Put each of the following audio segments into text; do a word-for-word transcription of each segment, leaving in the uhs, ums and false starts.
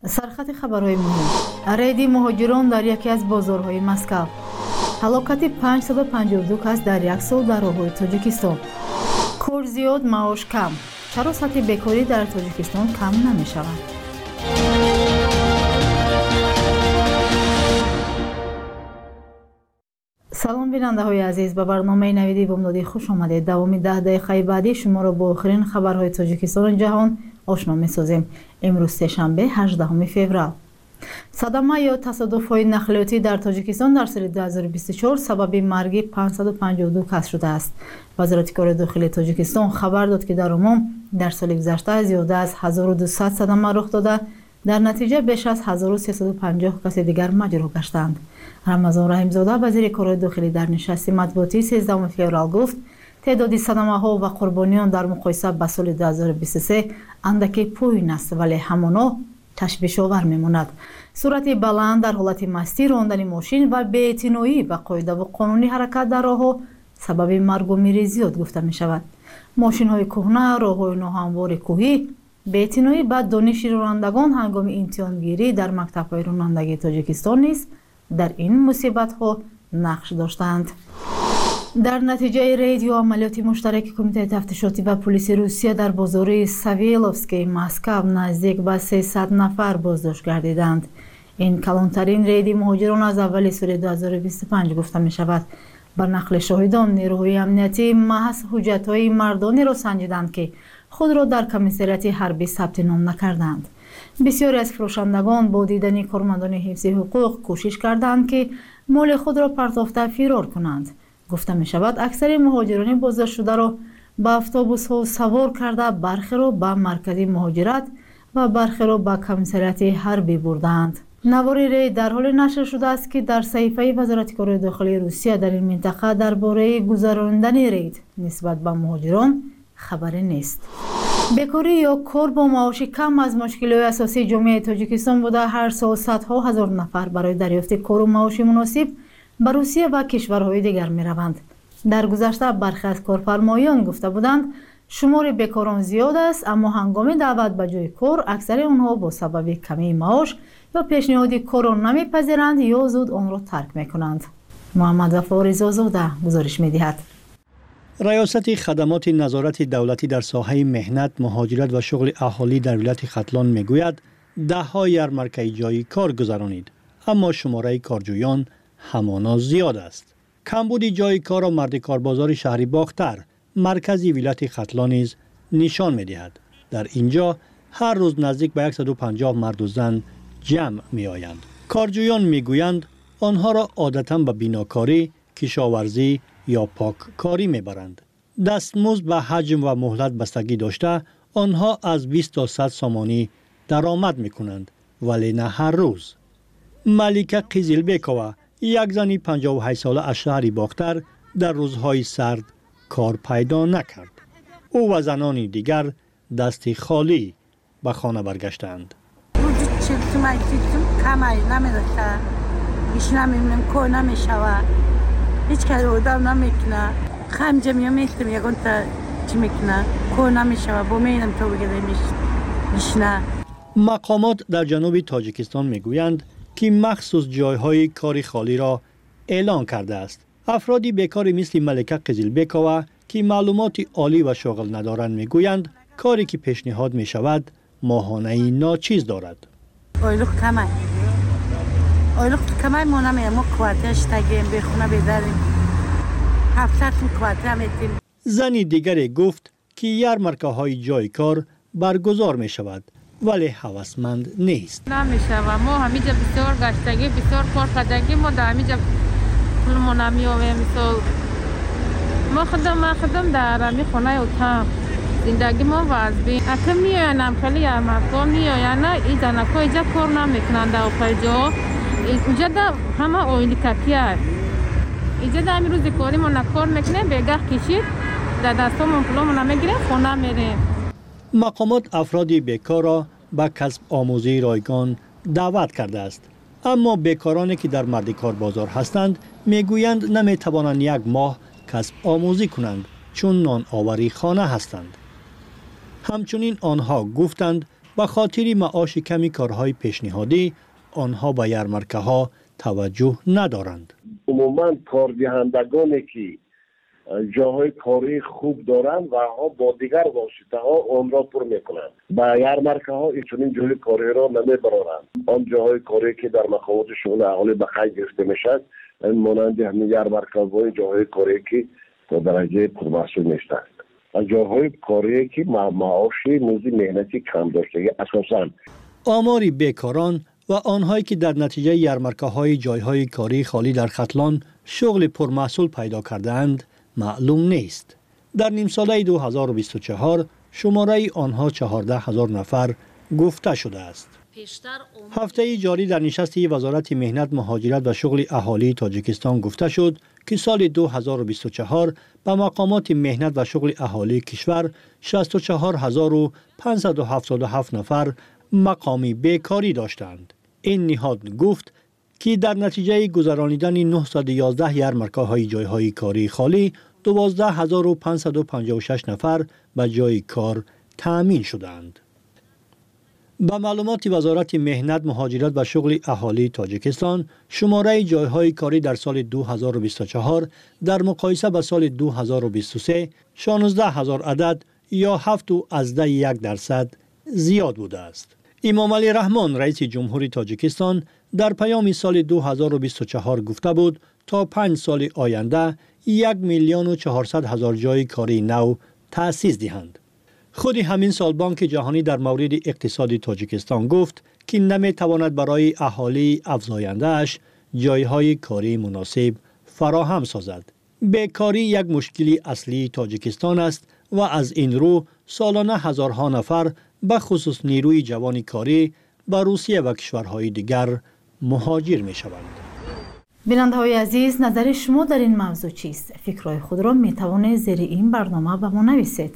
سرخط خبرهای مهم: رید مهاجران در یکی از بازارهای مسکو. هلاکت پانصد و پنجاه و دو کس در یک سال در راههای تاجیکستان. کار زیاد، معاش کم. چرا سطح بیکاری در تاجیکستان کم نمی شود؟ سلام بیننده های عزیز، به برنامه نویدی بامدادی خوش آمدید. دوامی ده دقیقه بعدی شما را با آخرین خبرهای تاجیکستان جهان آشنا می سازیم. امروز سه‌شنبه هجدهم فوریه. صدمه یا تصادف‌های نقلیاتی در تاجیکستان در سال دو هزار و بیست و چهار سبب مرگ پانصد و پنجاه و دو کس شده است. وزارت کار داخلی تاجیکستان خبر داد که در عموم در سال گذشته زیاده از هزار و دویست صدمه رخ داده، در نتیجه بیش از هزار و سیصد و پنجاه کس دیگر مجروح گشتند. رمضان رحیم‌زاده وزیر کار داخلی در نشست مطبوعاتی سیزدهم فوریه گفت تعداد صدمه‌ها و قربانیان در مقایسه با سال دو هزار و بیست و سه اندکی پایین است، ولی همانا تشویش‌آور می‌ماند. سرعت بلند در حالت مستی راندن ماشین و بی‌اعتنایی به قاعده و قانون حرکت در راه‌ها سبب مرگ و میر زیاد گفته می‌شود. ماشین‌های کهنه، راه‌های ناهموار کوهی، بی‌اعتنایی به دانش رانندگان هنگام امتحانگیری در مکتب‌های رانندگی تاجیکستان نیز در این مصیبت‌ها نقش داشتند. در نتیجه رید یا عملیات مشترک کمیته تفتیشاتی و پلیس روسیه در بازار ساویلوفسکی مسکو نزدیک به سیصد نفر بازداشت گردیدند. این کلانترین رید مهاجران از اول سال دو هزار و بیست و پنج گفته می شود. بر نقل شاهدان نیروهای امنیتی محض حجت‌های مردانی را سنجیدند که خود را در کمیساریات حربی ثبت نام نکردند. بسیاری از فروشندگان با دیدن کارمندان حفظ حقوق کوشش کردند که مال خود را پرتافته فرار کنند. گفته می شود اکثر مهاجران بازداشت شده را به اتوبوس ها سوار کرده برخی را به مرکز مهاجرت و برخی را به کمیساریات حربی بردند. نواری رید در حال نشر شده است که در صحیفه وزارت کار داخلی روسیه در این منطقه درباره گذراندن رید نسبت به مهاجران خبری نیست. بیکاری یا کار با معاش کم از مشکلات اساسی جامعه تاجیکستان بوده. هر سال صدها هزار نفر برای دریافت کار و معاش مناسب به روسیه و کشورهای دیگر می روند. در گذشته برخی از کارفرمایان گفته بودند شمار بیکاران زیاد است، اما هنگام دعوت به جای کار اکثر آنها با سبب کمی معاش یا پیشنهاد کار را نمیپذیرند یا زود آن را ترک می کنند. محمد وفا رضازاده گزارش می دهد. ریاست خدمات نظارت دولتی در ساحه مهنت، مهاجرت و شغل اهالی در ولایت ختلان می گوید ده ها یارمارکه جای کار گذرانید، اما شماره کارجویان همانا زیاد است. کمبود جای کار و مرد کاربازار شهری باختر مرکزی ولایت ختلان نیز نشان می دهد. در اینجا هر روز نزدیک به صد و پنجاه مرد و زن جمع می آیند. کارجویان می گویند آنها را عادتاً به بیناکاری، کشاورزی یا پاککاری می برند. دستمزد به حجم و مهلت بستگی داشته آنها از بیست تا صد سامانی درآمد می کنند، ولی نه هر روز. ملیکه قیزیلبیکووا یک زنی پنجاه و هشت ساله از شهری باختر در روزهای سرد کار پیدا نکرد. او و زنانی دیگر دستی خالی به خانه برگشتند. هیچ کاری آدم نمیکنه. خمجه میام میستم یکون تا چی میکنه کار نمیشه با مینم تو بگیره میشنه. مقامات در جنوب تاجیکستان میگویند که مخصوص جایهای کاری خالی را اعلان کرده است. افرادی بیکاری مثل ملیکه قیزیلبیکووا که معلومات عالی و شغل ندارند میگویند کاری که پیشنهاد می شود ماهانه ناچیز دارد. اویلوخ کمه اویلوخ کمه ما نمیه ما کواتش تگیم بخونه بیداریم هفتت کواتر هم ایتیم. زنی دیگری گفت که یارمارکه های جای کار برگزار می شود ولی هوسمند نیست. نمیشه و ما همینجا بسیار گشتگی بسیار کار کردگی ما در همینجا پولمون نمیآویم. مثال ما خودم ما خودم در همی خونه اتاق زندگی ما وضعی اکه میایم خیلی یارمارکه میایم نه این دانکا اینجا کار نمیکنند در آخر جا اینجا در همه اویلی کپی هست. اینجا در همین روز کاری ما نکار میکنه بگه کشید در دستامون پولمون نمیگیریم خونه میریم. مقامات افرادی بیکار را به کسب آموزی رایگان دعوت کرده است، اما بیکارانی که در مرد کار بازار هستند میگویند نمیتوانند یک ماه کسب آموزی کنند چون نان آوری خانه هستند. همچنین آنها گفتند به خاطر معاش کمی کارهای پیشنهادی آنها به یارمارکه‌ها توجه ندارند. عموما کاردهندگانی که جاهای کاری خوب دارند و ها با دیگر واسطه ها آن را پر میکنند. با یارمارکه ها این جای کاری را نمیبرند. آن جاهای کاری که در مقامات شغل اهالی به خرج گرفته میشد، این مانند همین یارمارکه های جاهای کاری که تا درجه پرمسئول نیستند. جاهای کاری که معاش موزی مهنتی کم داشته اساساً. آمار بیکاران و آنهایی که در نتیجه یارمارکه‌های جایهای کاری خالی در ختلان شغل پرمحصول پیدا کردند معلوم نیست. در نیم ساله دو هزار و بیست و چهار شماره آنها چهارده هزار نفر گفته شده است. هفته جاری در نشست وزارت مهنت، مهاجرت و شغل اهالی تاجیکستان گفته شد که سال دو هزار و بیست و چهار به مقامات مهنت و شغل اهالی کشور شصت و چهار هزار و پانصد و هفتاد و هفت نفر مقامی بیکاری داشتند. این نهاد گفت که در نتیجه گذرانیدن نهصد و یازده یارمارکه‌های جایهای کاری خالی دوازده هزار و پانصد و پنجاه و شش نفر به جای کار تأمین شدند. با معلومات وزارت مهنت، مهاجرت و شغل اهالی تاجیکستان، شماره جایهای کاری در سال دو هزار و بیست و چهار در مقایسه با سال دو هزار و بیست و سه شانزده هزار عدد یا هفت و از ده یک درصد زیاد بوده است. امام علی رحمان رئیس جمهوری تاجیکستان در پیام سال دو هزار و بیست و چهار گفته بود تا پنج سال آینده یک میلیون و چهارصد هزار جای کاری نو تأسیس دهند. خود همین سال بانک جهانی در مورد اقتصاد تاجیکستان گفت که نمیتواند برای اهالی افزاینده‌اش جایهای کاری مناسب فراهم سازد. بیکاری یک مشکلی اصلی تاجیکستان است و از این رو سالانه هزارها نفر به خصوص نیروی جوان کاری به روسیه و کشورهای دیگر مهاجر می شوند. بیننده‌های عزیز، نظر شما در این موضوع چیست؟ فکرهای خود را می توانید زیر این برنامه به ما نویسید.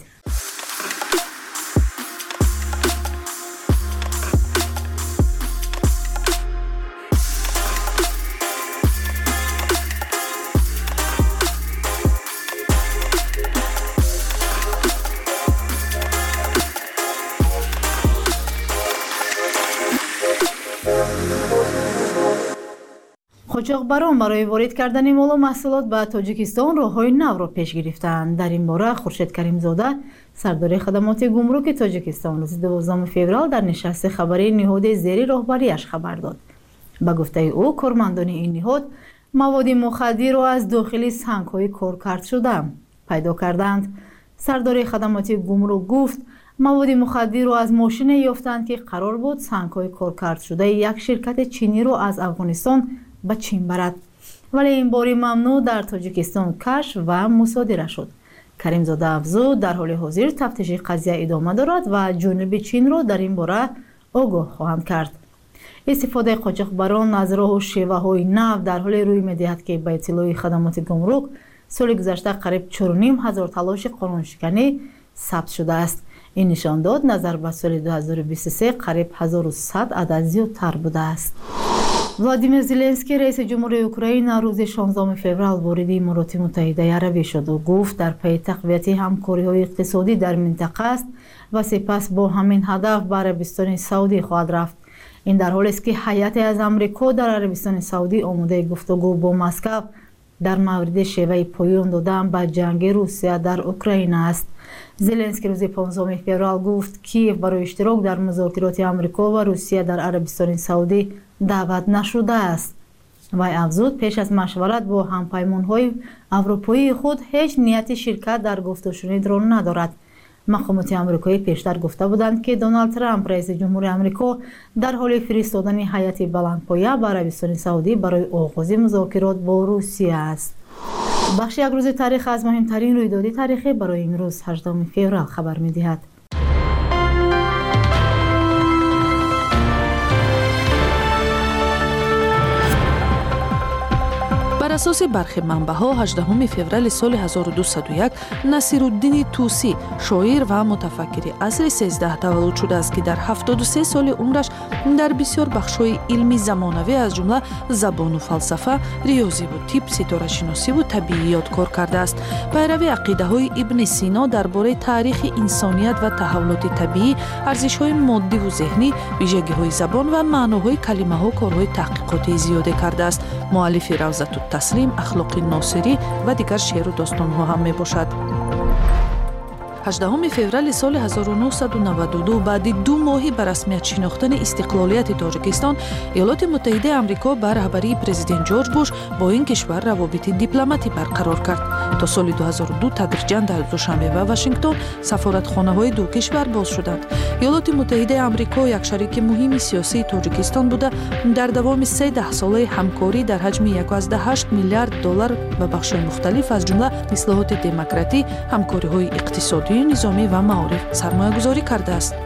قاچاقبران برای وارد کردن مال و محصولات به تاجیکستان راههای نو را پیش گرفتند. در این باره خورشید کریمزاده، سردار خدمات گمرک تاجیکستان، روز دوازدهم فوریه در نشست خبری نهاد زیر راهبری‌اش خبر داد. به گفته او، کارمندان این نهاد مواد مخدر را از داخل سنگ‌های کارکرد شده پیدا کردند. سردار خدمات گمرک گفت مواد مخدر را از ماشین یافتند که قرار بود سنگ‌های کارکرد شده یک شرکت چینی را از افغانستان به چین برد، ولی این باری ممنوع در تاجیکستان کشف و مصادره شد. کریمزاده افزود در حال حاضر تفتیش قضیه ادامه دارد و جانب چین را در این باره آگاه خواهند کرد. استفاده قاچاقبران از راه و شیوه های نو در حال روی می‌دهد که به اطلاع خدمات گمرک سال گذشته قریب چهار و نیم هزار تلاش قانونشکنی ثبت شده است. این نشان داد نظر به سال دو هزار و بیست و سه قریب هزار و صد عدد زیادتر بوده است. ولادیمیر زلنسکی رئیس جمهوری اوکراین روز شانزدهم فوریه وارد امارات متحده عربی شد و گفت در پی تقویت همکاری‌های اقتصادی در منطقه است و سپس با همین هدف به عربستان سعودی خواهد رفت. این در حالی است که هیئت از آمریکا در عربستان سعودی آماده گفتگو با مسکو در مورد شیوه پایان دادن به جنگ روسیه در اوکراین است. زلنسکی روز پانزدهم فوریه گفت کیف برای اشتراک در مذاکرات آمریکا و روسیه در عربستان سعودی دعوت نشده است. وی افزود پیش از مشورت با همپیمان‌های اروپایی خود هیچ نیت شرکت در گفت و شنید را ندارد. مقامات آمریکایی پیشتر گفته بودند که دونالد ترامپ رئیس جمهور آمریکا در حال فرستادن هیئت بلندپایه به عربستان سعودی برای آغاز مذاکرات با روسیه است. بخش یک روز تاریخ از مهمترین رویدادهای تاریخی برای امروز هجدهم فوریه خبر می‌دهد. اساس برخی منبع‌ها هجدهم فوریه سال هزار و دویست و یک نصیرالدین طوسی شاعر و متفکر عصر سیزده تولد شده است که در هفتاد و سه سال عمرش در بسیار بخش‌های علمی زمانوی از جمله زبان و فلسفه، ریاضی و طب، ستاره شناسی و طبیعیات کار کرده است. پیروی عقیده‌های ابن سینا درباره تاریخ انسانیت و تحولات طبیعی، ارزش‌های مادی و ذهنی، ویژگی‌های زبان و معناهای کلمه‌ها کارهای تحقیقاتی زیاده کرده است. مؤلف روضة التسلیم، اخلاق ناصری و دیگر شعر و داستان‌ها هم میباشد. هجدهم فوریه سال هزار و نهصد و نود و دو بعد دو ماهی به رسمیت شناختن استقلالیت تاجیکستان، ایالات متحده آمریکا به رهبری پرزیدنت جورج بوش با این کشور روابط دیپلماتی برقرار کرد. تا سال دو هزار و دو تدریجاً در دوشنبه و واشنگتن سفارتخانه‌های دو کشور باز شدند. ایالات متحده آمریکا یک شریک مهم سیاسی تاجیکستان بوده، در دوام سه ده ساله همکاری در حجم یک و هشت میلیارد دلار به بخش‌های مختلف از جمله اصلاحات دموکراتی، همکاری‌های اقتصادی، نظامی و معارف سرمایه گذاری کرده است.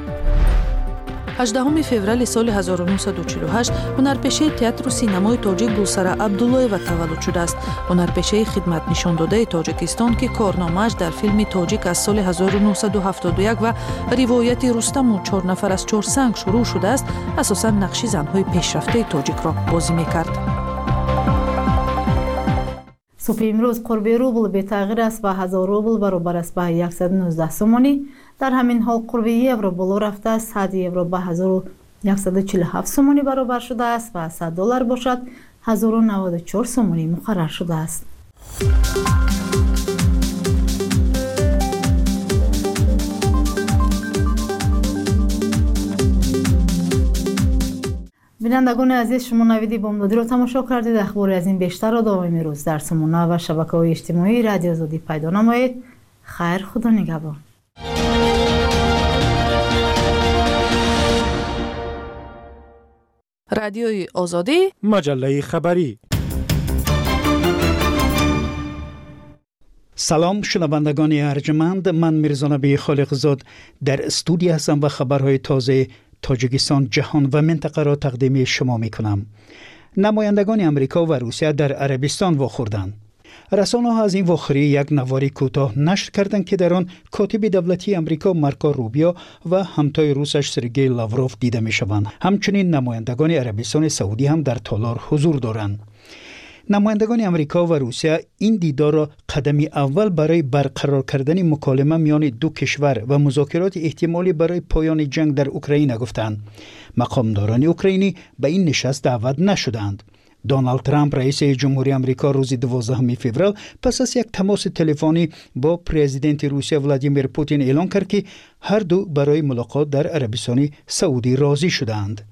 هجدهم فوریه سال هزار و نهصد و چهل و هشت هنرپیشه تئاتر و سینمای تاجیک گلسره عبدالله‌یeva تولد شده است. هنرپیشه خدمت نشان داده تاجیکستان که کارنامه‌اش در فیلم تاجیک از سال هزار و نهصد و هفتاد و یک و روایت رستم و چهار نفر از چهار سنگ شروع شده است، اساساً نقش زن‌های پیشرفته تاجیک را بازی می‌کرد. صبح امروز قرب روبل به تغییر است و هزار روبل برابر است به صد و نوزده سومانی. در همین حال قرب یورو بالا رفته است، صد یورو به هزار و صد و چهل و هفت سومانی برابر شده است و صد دلار باشد هزار و نود و چهار سومانی مقرر شده است. بینندگان عزیز، شما نویدی بامدادی را تماشا کردید. اخبار از این بیشتر را دائم روز در سمونه و شبکه‌های اجتماعی رادیو آزادی پیدا نمایید. خیر، خدا نگهدار. رادیوی آزادی، مجله خبری. سلام شنوندگان ارجمند، من میرزا نبی خالقزاد در استودیو هستم و خبرهای تازه تاجیکستان، جهان و منطقه را تقدیم شما می کنم. نمایندگان امریکا و روسیه در عربستان واخوردند. رسانه ها از این واخوری یک نواری کوتاه نشر کردند که در آن کاتب دولتی امریکا مارکو روبیو و همتای روسش سرگئی لاوروف دیده می شوند. همچنین نمایندگان عربستان سعودی هم در تالار حضور دارند. نمایندگان امریکا و روسیه این دیدار را قدمی اول برای برقرار کردن مکالمه میان دو کشور و مذاکرات احتمالی برای پایان جنگ در اوکراین گفتند. مقامداران اوکراینی به این نشست دعوت نشدند. دونالد ترامپ رئیس جمهوری آمریکا روز دوازدهم فوریه پس از یک تماس تلفنی با پرزیدنت روسیه ولادیمیر پوتین اعلام کرد که هر دو برای ملاقات در عربستان سعودی راضی شدند.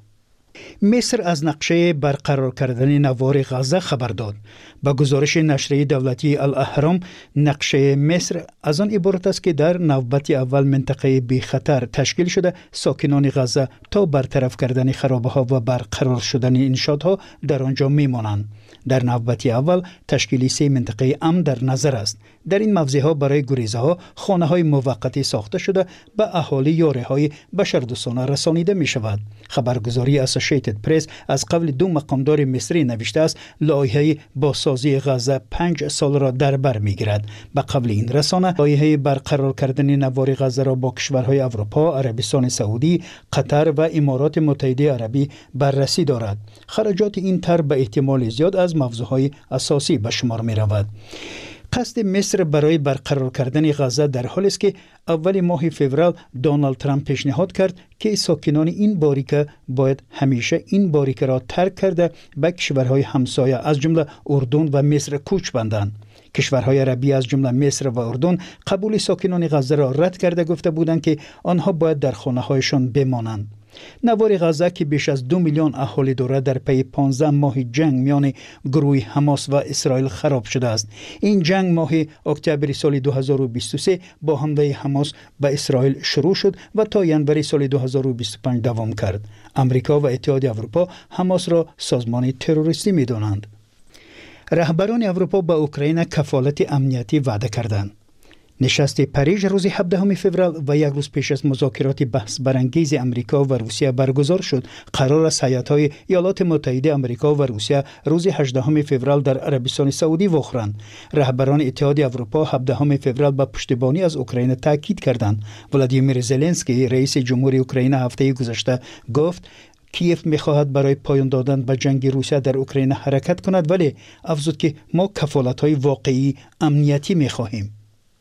مصر از نقشه برقرار کردن نوار غزه خبر داد. با گزارش نشریه دولتی الاهرام، نقشه مصر از آن عبارت است که در نوبت اول منطقه بی خطر تشکیل شده ساکنان غزه تا برطرف کردن خرابه ها و برقرار شدن انشاءات در آنجا میمانند. در نوبت اول تشکیل سه منطقه امن در نظر است. در این موضع ها برای گریزه ها خانه های موقتی ساخته شده به اهالی یاره های بشردوستانه رسانیده می شود. خبرگزاری اسوسییتد پرس از قبل دو مقامدار مصری نوشته است لایحه بازسازی غزه پنج سال را در بر می گیرد. به قبل این رسانه لایحه برقرار کردن نوار غزه را با کشورهای اروپا، عربستان سعودی، قطر و امارات متحده عربی بررسی دارد. خرجات این طرح به احتمال زیاد از موضوعهای اساسی به شمار می رود. قصد مصر برای برقرار کردن غزه در حالی است که اول ماه فوریه دونالد ترامپ پیشنهاد کرد که ساکنان این باریکه باید همیشه این باریکه را ترک کرده به کشورهای همسایه از جمله اردن و مصر کوچ بندند. کشورهای عربی از جمله مصر و اردن قبول ساکنان غزه را رد کرده گفته بودند که آنها باید در خانه‌هایشان بمانند. نوار غزه که بیش از دو میلیون اهالی دارد در پی پانزده ماه جنگ میان گروه حماس و اسرائیل خراب شده است. این جنگ ماه اکتبر سال دو هزار و بیست و سه با حمله حماس به اسرائیل شروع شد و تا ینوری سال دو هزار و بیست و پنج دوام کرد. امریکا و اتحاد اروپا حماس را سازمان تروریستی می‌دانند. رهبران اروپا به اوکراین کفالت امنیتی وعده کردند. نشست پاریژ روز هفدهم فوریه و یک روز پیش از مذاکرات بحث برانگیز امریکا و روسیه برگزار شد. قرار است هیات‌های ایالات متحده آمریکا و روسیه روز هجدهم فوریه در عربستان سعودی واخرند. رهبران اتحاد اروپا هفدهم فوریه به پشتیبانی از اوکراین تاکید کردند. ولادیمیر زلنسکی رئیس جمهوری اوکراین هفته گذشته گفت کیف می‌خواهد برای پایان دادن به جنگ روسیه در اوکراین حرکت کند، ولی افزود که ما کفالت‌های واقعی امنیتی می‌خواهیم.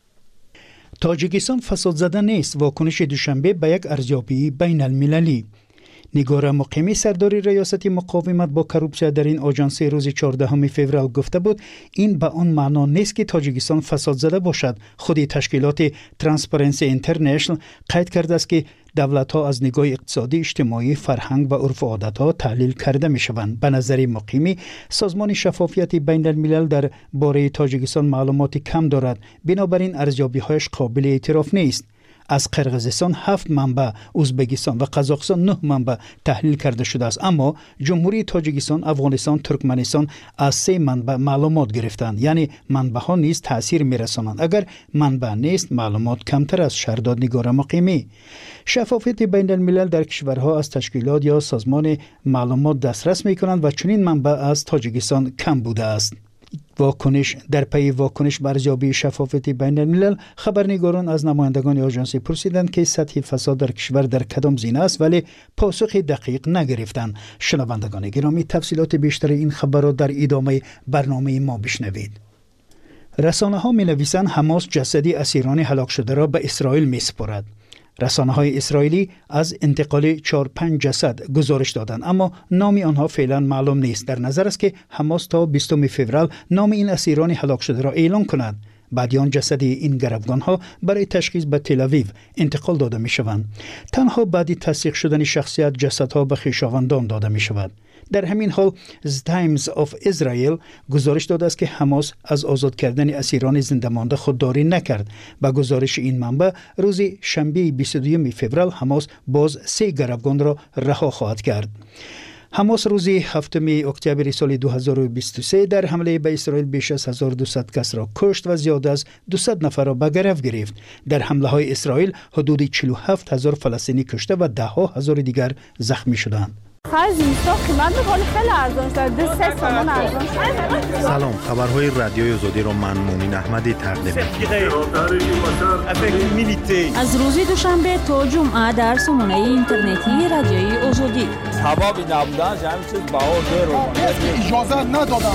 تاجیکستان فساد زده نیست. واکنش دوشنبه به یک ارزیابی بین المللی. نگار مقیمی سردار ریاست مقاومت با کروپسیا در این آژانس روز چهاردهم فوریه گفته بود این به آن معنا نیست که تاجیکستان فساد زده باشد. خود تشکیلات ترانسپرنسی اینترنشنال قید کرده است که دولت‌ها از نگاه اقتصادی، اجتماعی، فرهنگ و عرف و عادت‌ها تحلیل کرده می‌شوند. به نظر مقیمی سازمان شفافیت بین الملل در باره تاجیکستان معلومات کم دارد، بنابراین ارزیابی‌هایش قابل اعتراف نیست. از قرقیزستان هفت منبع، ازبکستان و قزاقستان نه منبع تحلیل کرده شده است، اما جمهوری تاجیکستان، افغانستان، ترکمنستان از سه منبع معلومات گرفتند. یعنی منبع ها نیز تاثیر میرسانند. اگر منبع نیست معلومات کمتر از شهرداد نگار مقیمی. شفافیت بین الملل در کشورها از تشکیلات یا سازمان معلومات دسترس میکنند و چنین منبع از تاجیکستان کم بوده است. واکنش در پی واکنش بر ارزیابی شفافیت بین الملل، خبرنگاران از نمایندگان آژانس پرسیدند که سطح فساد در کشور در کدام زینه است، ولی پاسخ دقیق نگرفتند. شنوندگان گرامی، تفصیلات بیشتر این خبر را در ادامه برنامه ما بشنوید. رسانه ها می نویسند حماس جسدی اسیران هلاک شده را به اسرائیل می سپارد. رسانه های اسرائیلی از انتقال چهار پنج جسد گزارش دادند، اما نام آنها فعلا معلوم نیست. در نظر است که حماس تا بیستم فوریه نام این اسیران هلاک شده را اعلام کند. بعد آن جسد این گروگان ها برای تشخیص به تل آویو انتقال داده می شوند. تنها بعد تصدیق شدن شخصیت جسدها به خویشاوندان داده می شود. در همین حال تایمز آف اسرائیل گزارش داده است که حماس از آزاد کردن اسیران زنده مانده خودداری نکرد. با گزارش این منبع روز شنبه بیست و دوم فوریه حماس باز سه گروگان را رها خواهد کرد. حماس روز هفتم اکتبر سال دو هزار و بیست و سه در حمله به اسرائیل بیش از هزار و دویست کس را کشت و زیاد از دویست نفر را به گرفت گرفت. در حمله های اسرائیل حدود چهل و هفت هزار فلسطینی کشته و ده ها هزار دیگر زخمی شدند. سلام، خبرهای رادیوی آزادی را من مومن احمدی تقدیم می‌کنم. از روز دوشنبه تا جمعه در سامانه اینترنتی رادیوی آزادی. حبابی نبودن همین چیز بهار رو اجازه ندادن.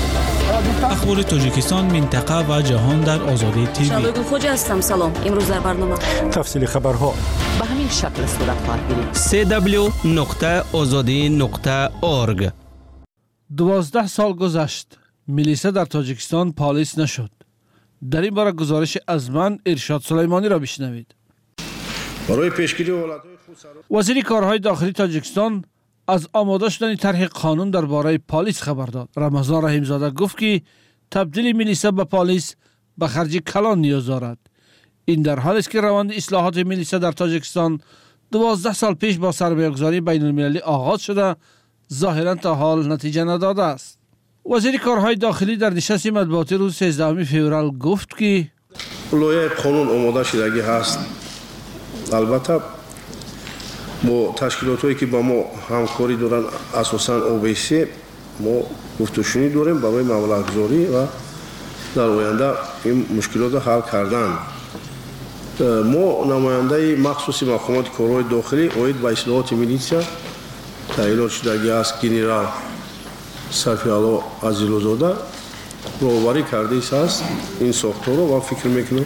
اخبار تاجیکستان، منطقه و جهان در آزادی تیوی. شالوگو خوجا هستم. سلام. امروز در برنامه تفصیل خبرها به همین شکل صورت خواهد گرفت. سی دبلیو نقطه آزادی نقطه اورگ. دوازده سال گذشت، میلیسا در تاجیکستان پالیس نشد. در این باره گزارش از من ارشاد سلیمانی را بشنوید. برای پیشگیری حالت‌های خود وزیر کارهای داخلی تاجیکستان از آماده شدن طرح قانون درباره پالیس خبر داد. رمضان رحیمزاده گفت که تبدیل میلیسا به پالیس به خرج کلان نیاز دارد. این در حالی است که روند اصلاحات میلیسا در تاجیکستان دوازده سال پیش با سرمایه‌گذاری بین المللی آغاز شده، ظاهرا تا حال نتیجه نداده است. وزیر کارهای داخلی در نشست مطبوعاتی روز سیزدهم فوریه گفت که لایحه قانون آماده شدگی هست. البته با تشکیلاتی که با ما همکاری دارن، اساساً او بی سی، ما گفتگوشنی داریم برای مبلغ‌گذاری و در آینده این مشکلات را حل کردن. ما نماینده مخصوص مقامات کارهای داخلی اوید به اصلاحات میلیسا تعیین شدگی است گنرال سرفیالو عزیزلوزاده راهبری کرده است این ساختار رو و فکر میکنم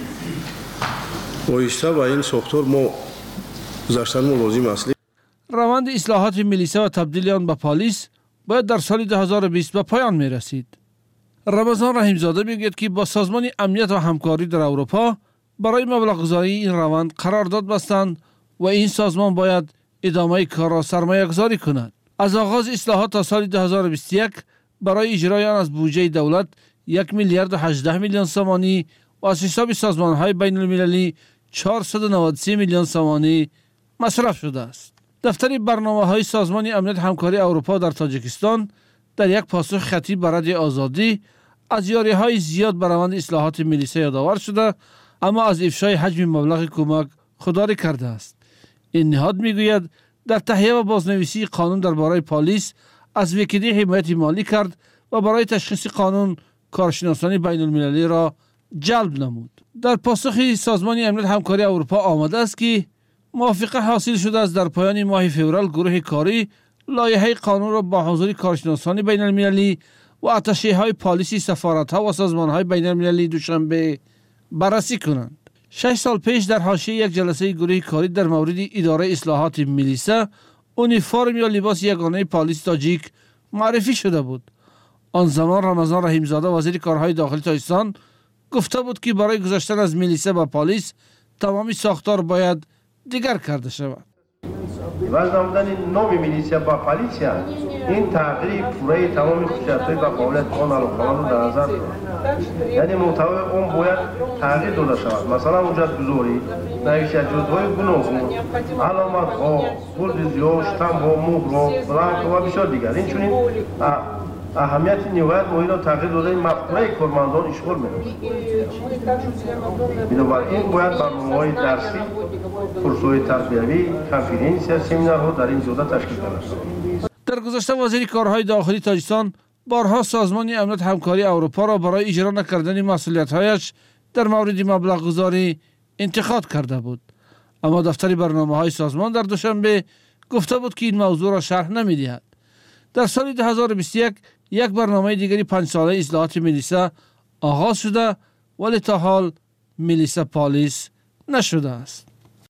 آیسته با این ساختار ما گذشتن ما لازم است. روند اصلاحات میلیسا و تبدیل آن به پلیس باید در سال دو هزار و بیست به پایان می رسید. رمضان رحیمزاده میگوید که با سازمان امنیت و همکاری در اروپا برای مبلغ‌گذاری این روند قرارداد بستند و این سازمان باید ادامه کار را سرمایه گذاری کند. از آغاز اصلاحات تا سال دو هزار و بیست و یک برای اجرای آن از بودجه دولت یک میلیارد و هجده میلیون سومانی و از حساب سازمان‌های بین المللی چهارصد و نود و سه میلیون سومانی مصرف شده است. دفتر برنامه‌های سازمان امنیت همکاری اروپا در تاجیکستان در یک پاسخ خطی به رادیو آزادی از یاری‌های زیاد بر روند اصلاحات میلیسا یادآور شده، اما از افشای حجم مبلغ کمک خودداری کرده است. این نهاد میگوید در تهیه و بازنویسی قانون درباره پلیس از ویکیدی حمایت مالی کرد و برای تشخیص قانون کارشناسان بین المللی را جلب نمود. در پاسخی سازمان امنیت همکاری اروپا آمده است که موافقه حاصل شده است در پایان ماه فوریه گروه کاری لایحه قانون را با حضور کارشناسان بین المللی و اتشه‌های پلیسی سفارت‌ها و سازمان‌های بین المللی دوشنبه بررسی کنند. شش سال پیش در حاشیه یک جلسه گروه کاری در مورد اداره اصلاحات میلیسا اونیفرم یا لباس یگانه پلیس تاجیک معرفی شده بود. آن زمان رمضان رحیمزاده وزیر کارهای داخلی تاجیکستان گفته بود که برای گذشتن از میلیسا به پلیس تمامی ساختار باید دیگر کرده شود. وضع نمودن نام میلیسیا با پلیسیا این تغییر پوره تمام خصوصیت‌های و قابلیت آن القانون رو در نظر دارد. یعنی محتوای اون باید تغییر داده شود. مثلا اونجا گذاری نویسندگی‌های گوناگون، علامت‌ها، گلدوزی‌ها، شتام‌ها، مهرها، بلانک‌ها و بسیار دیگر. این چنین اهمیت نهایت مهم را تغییر داده مفهوم کارمندان اشغال می‌نماید. بنابراین باید برنامه‌های درسی، کورس‌های تربیوی، کنفرانس‌ها، سمینارها در این زمینه تشکیل شود. در گذشته وزیر کارهای داخلی تاجیکستان بارها سازمان امنیت همکاری اروپا را برای اجرا نکردن مسئولیت‌هایش در مورد مبلغ گذاری انتقاد کرده بود. اما دفتر برنامه‌های سازمان در دوشنبه گفته بود که این موضوع را شرح نمی‌دهد. در سال دو هزار و بیست و یک یک برنامه دیگری پنج ساله اصلاحات میلیسا آغاز شده ولی تا حال میلیسا پلیس نشده است.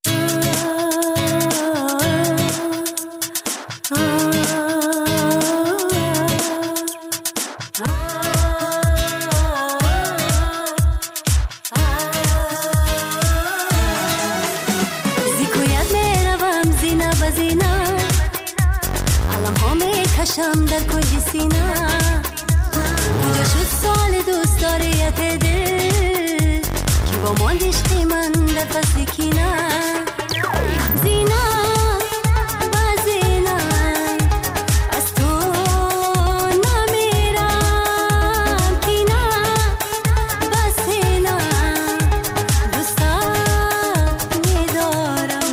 کشم در کجی سینا کجا شد سال دوست داریت دل که با ماندشتی من در فصل کینا زینا و زینا از تو نمیرم کینا و سینا دوستت میدارم.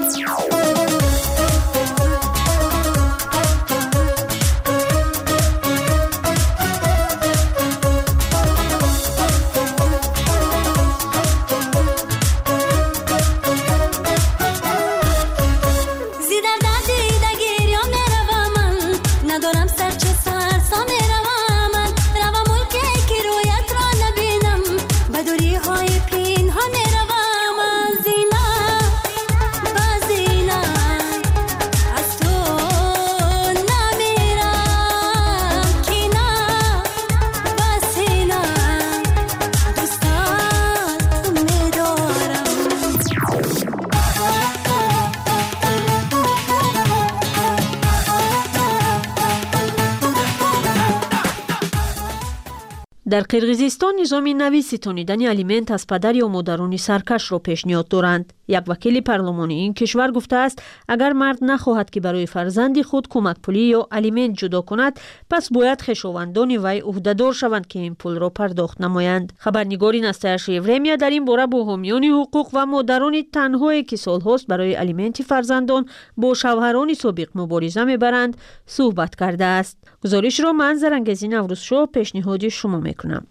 در قرقیزستان نظامی نوی ستانیدن الیمنت از پدر یا مادران سرکش را پیشنهاد دارند. یک وکیل پارلمانی این کشور گفته است اگر مرد نخواهد که برای فرزند خود کمک پولی یا الیمنت جدا کند پس باید خویشاوندان وی عهده‌دار شوند که این پول را پرداخت نمایند. خبرنگار نستایش یورمیا در این باره با حامیان حقوق و مادران تنهایی که سالهاست برای الیمنت فرزندان با شوهران سابق مبارزه میبرند صحبت کرده است. گزارش را من زرنگزی نوروزشو پیشنهاد شما میکنم.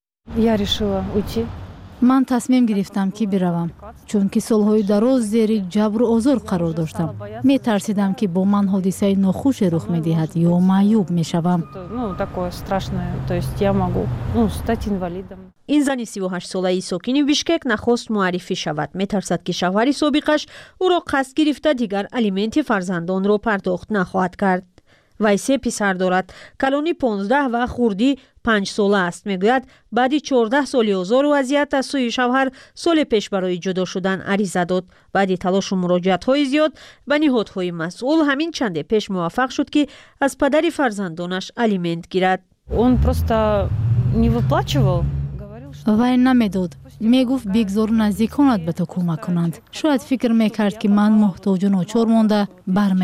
من تصمیم گرفتم که بروم چون که سالهای دراز زیر جبر و آزار قرار داشتم. می ترسیدم که با من حادثه ناخوش رخ می دهد یا معیوب می شوم. این زن سی و هشت ساله ساکن بیشکک نخواست معرفی شود. می ترسد که شوهر سابقش او را قصد گرفته دیگر الیمنت فرزندان را پرداخت نخواهد کرد. وی سه پسر دارد. کلانی پانزده و خوردی پنج ساله است. میگوید بعد چهارده سالی آزار و اذیت از سوی شوهر سال پیش برای جدا شدن عریضه داد. بعد تلاش و مراجعت های زیاد به نهادهای مسئول همین چند پیش موفق شد که از پدر فرزندانش الیمنت گیرد. اون просто не выплачивал. وی نمیداد. میگفت بگذار نزدیکانت به تو کمک کنند. شاید فکر میکرد که من محتاج و ناچار مانده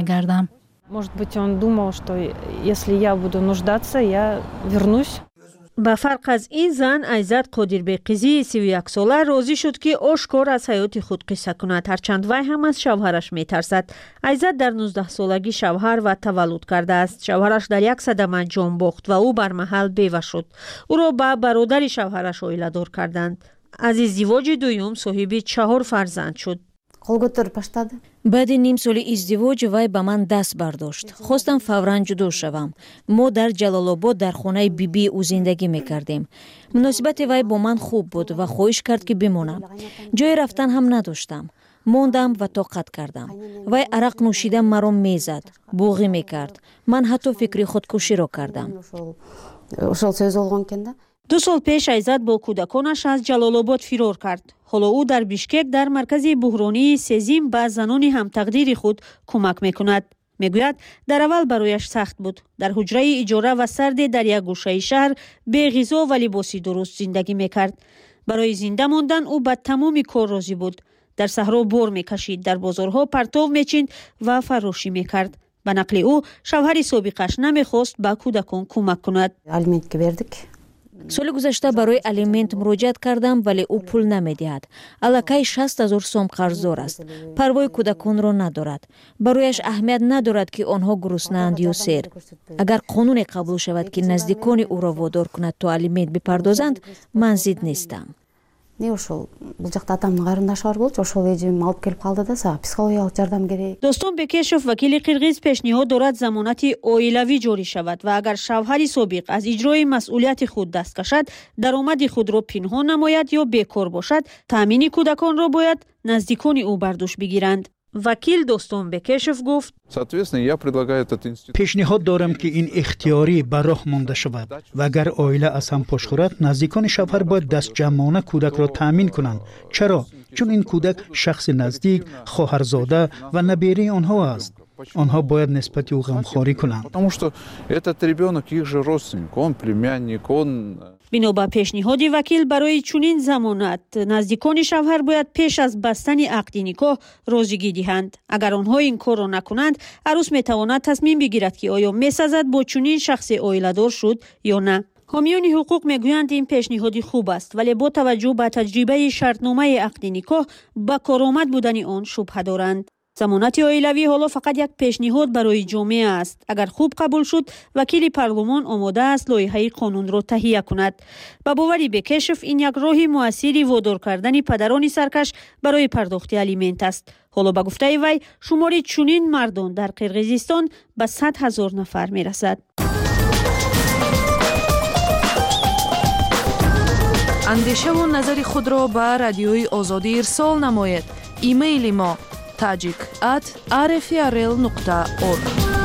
برمیگردم. Может быть, он думал, что если я буду нуждаться, я вернусь. با فرق از این زن ایزد قادربقیزی سی و یک ساله راضی شد که آشکار از حیات خود قصه کند هرچند وی هم از شوهرش میترسد. ایزد در نوزده سالگی شوهر و تولد کرده است. شوهرش در یک صدمه جان باخت و او بر محل بیوه شد. او را با برادر شوهرش اویله دار کردند. از ازدواج دوم صاحب چهار فرزند شد. بعد نیم سال ازدواج وی به من دست برداشت. خواستم فوراً جدا شوم. ما در جلال‌آباد در خانه بی بی او زندگی میکردیم. مناسبت وی با من خوب بود و خواهش کرد که بمانم. جای رفتن هم نداشتم. موندم و طاقت کردم. وی عرق نوشیدن مرا میزد. بوغی میکرد. من حتی فکر خودکشی را کردم. دو سال پیش ایزد با کودکانش از جلال‌آباد فرار کرد. حالا او در بیشکک در مرکز بحرانی سزیم به زنان هم تقدیر خود کمک میکند. میگوید در اول برایش سخت بود. در حجره اجاره و سرد در یک گوشه شهر بی غذا و لباسی درست زندگی میکرد. برای زنده ماندن او به تمام کار راضی بود. در صحرا بار میکشید، در بازارها پرتو میچیند و فراشی میکرد. به نقل او شوهر سابقش نمیخواست به کودکان کمک کند. سال گذشته برای الیمنت مراجعت کردم ولی او پول نمیدهد. الکی شصت هزار سوم قرضدار است. پروای کودکان را ندارد. برایش اهمیت ندارد که آنها گرسنه‌اند یا سیر. اگر قانون قبول شود که نزدیکان او را وادار کند تا الیمنت بپردازند، من ضد نیستم. دوستان بکشف وکیل قرغیز پیشنهاد دارد ضمانت عائلوی جاری شود و اگر شوهر سابق از اجرای مسئولیت خود دست کشد، درآمد خود را پنهان نماید یا بیکار باشد، تامین کودکان را باید نزدیکان او بر دوش بگیرند. وکیل دوستان بکشف گفت پیشنهاد دارم که این اختیاری بر راه مانده شود و اگر عائله از هم پاش خورد، نزدیکان شوهر باید دست جمعانه کودک را تامین کنند. چرا؟ چون این کودک شخص نزدیک، خواهرزاده و نبیره آنها است. آنها باید نسبت او غمخواری کنند. بنا به پیشنهاد وکیل برای چنین ضمانت نزدیکان شوهر باید پیش از بستن عقد نکاح راضیگی دهند. اگر آنها این کار را نکنند، عروس میتواند تصمیم بگیرد که آیا میسازد با چنین شخص عائله‌دار شد یا نه. حامیان حقوق میگویند این پیشنهاد خوب است ولی با توجه به تجربه شرطنامه عقد نکاح به کارآمد بودن آن شبهه دارند. ضمانت عائلوی حالا فقط یک پیشنهاد برای جامعه است. اگر خوب قبول شد، وکیل پارلمان آماده است لایحه قانون را تهیه کند. با باوری بکشف این یک راه مؤثری وادار کردن پدران سرکش برای پرداخت الیمنت است. حالا به گفته وی شمار چنین مردان در قرغیزستان به صد هزار نفر میرسد. اندیشه و نظر خود را به رادیوی آزادی ارسال نماید. ایمیل ما tajik at r f r l nokta org.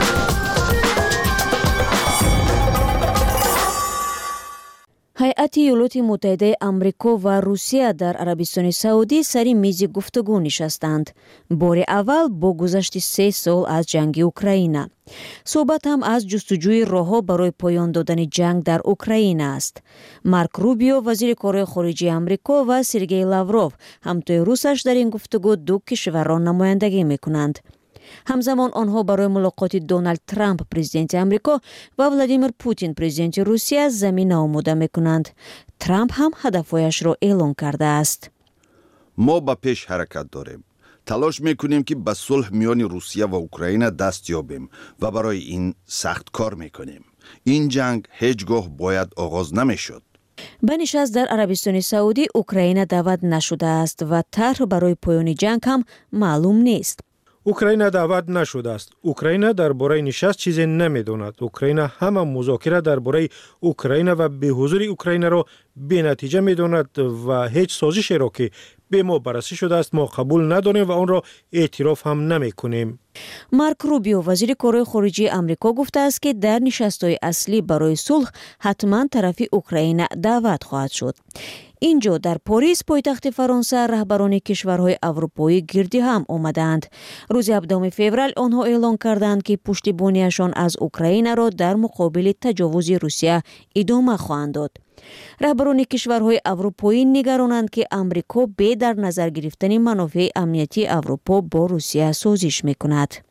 ҳайати иёлоти муттаҳидаи амрико ва русия дар арабистони саудӣ сари мези гуфтугӯ нишастанд. бори аввал бо гузашти се сол аз ҷанги украина. суҳбат ҳам аз ҷустуҷӯи роҳҳо барои поён додани ҷанг дар украина аст. марк рубио вазири корҳои хориҷии амрико ва сергей лавров ҳамтои русаш дар ин гуфтугӯ ду кишварро намояндагӣ мекунанд. ҳамзамон онҳо барои мулоқоти Доналд Трамп президенти Амрико ва Владимир Путин президенти Русия замина омода мекунанд. Трамп ҳам ҳадафҳояшро эълон кардааст. мо ба пеш ҳаракат дорем. талош мекунем ки ба сулҳ миёни Русия ва Украина даст ёбем ва барои ин сахт кор мекунем. ин ҷанг ҳеҷ гоҳ бояд оғоз намешуд. ба нишаст дар арабистони саудӣ Украина даъват нашудааст ва тарҳ барои поёни ҷанг ҳам маълум нест. украина даъват нашудааст. украина дар бораи нишаст чизе намедонад. украина ҳама музокира дар бораи украина ва беҳузури украинаро бенатиҷа медонад ва ҳеҷ созишеро ки бе мо баррасӣ шудааст мо қабул надорем ва онро эътироф ҳам намекунем. марк рубио вазири корҳои хориҷии амрико гуфтааст ки дар нишастҳои аслӣ барои сулҳ ҳатман тарафи украина даъват хоҳад шуд. инҷо дар Порис пойтахти Фаронса раҳбарони кишварҳои аврупоӣ гирдӣ ҳам омаданд. рӯзи ҳабдуҳуми феврал онҳо эълон карданд ки пуштибонияшон аз Украинаро дар муқобили таҷовузи Русия идома хоҳанд дод. раҳбарони кишварҳои аврупоӣ нигаронанд ки амрико бе дар назар гирифтани манофеи амнияти Аврупо бо Русия созиш мекунад.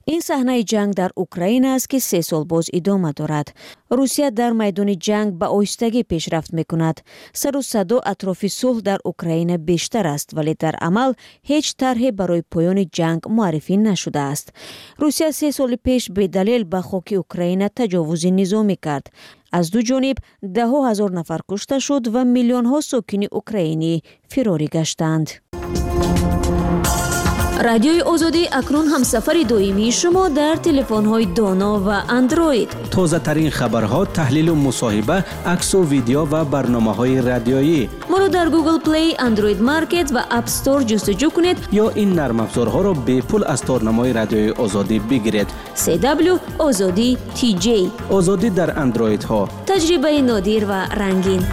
این صحنه جنگ در اوکراین است که سه سال باز ادامه دارد. روسیه در میدان جنگ به آهستگی پیشرفت میکند. سر و صدا اطراف صلح در اوکراین بیشتر است، ولی در عمل هیچ طرحی برای پایان جنگ معرفی نشده است. روسیه سه سال پیش به دلیل به خاک اوکراین تجاوز نظامی کرد. از دو جانب ده ها هزار نفر کشته شد و میلیون ها ساکن اوکراینی فراری گشتند. رادیوی آزادی اکنون همسفر دائمی شما در تلفن‌های دانا و اندروید. تازه ترین خبرها، تحلیل و مصاحبه، عکس و ویدیو و برنامه‌های رادیویی. ما را در گوگل پلی، اندروید مارکت و اپ استور جستجو کنید یا این نرم افزارها را به پول از تارنمای رادیوی آزادی بگیرید. سی دبلیو آزادی تی جی. آزادی در اندروید ها. تجربه نادر و رنگین.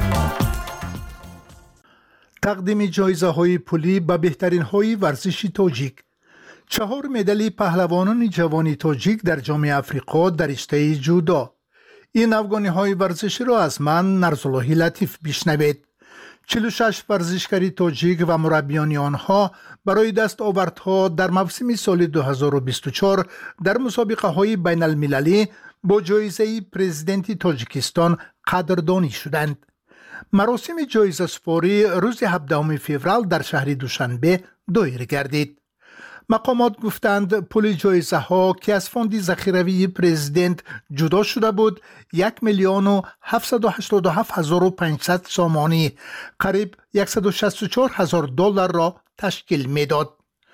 تقدیم جایزه های پولی به بهترین های ورزشی تاجیک. چهار مدال پهلوانان جوانی تاجیک در جام افریقا در رشته جودو. این افغانی های ورزشی را از من نرزاللهی لطیف بشنوید. چهل و شش ورزشکاری تاجیک و مربیان آنها برای دستاوردها در موسم سال دو هزار و بیست و چهار در مسابقه های بین المللی با جایزه پرزیدنت تاجیکستان قدردانی شدند. مراسم جایزه سپاری روز هفدهم فوریه در شهر دوشنبه دایر گردید. مقامات گفتند پول جایزه ها که از فوند ذخیروی پرزیدنت جدا شده بود یک میلیون و هفتصد و هشتاد و هفت هزار و پانصد سامانی، قریب صد و شصت و چهار هزار دلار را تشکیل میداد.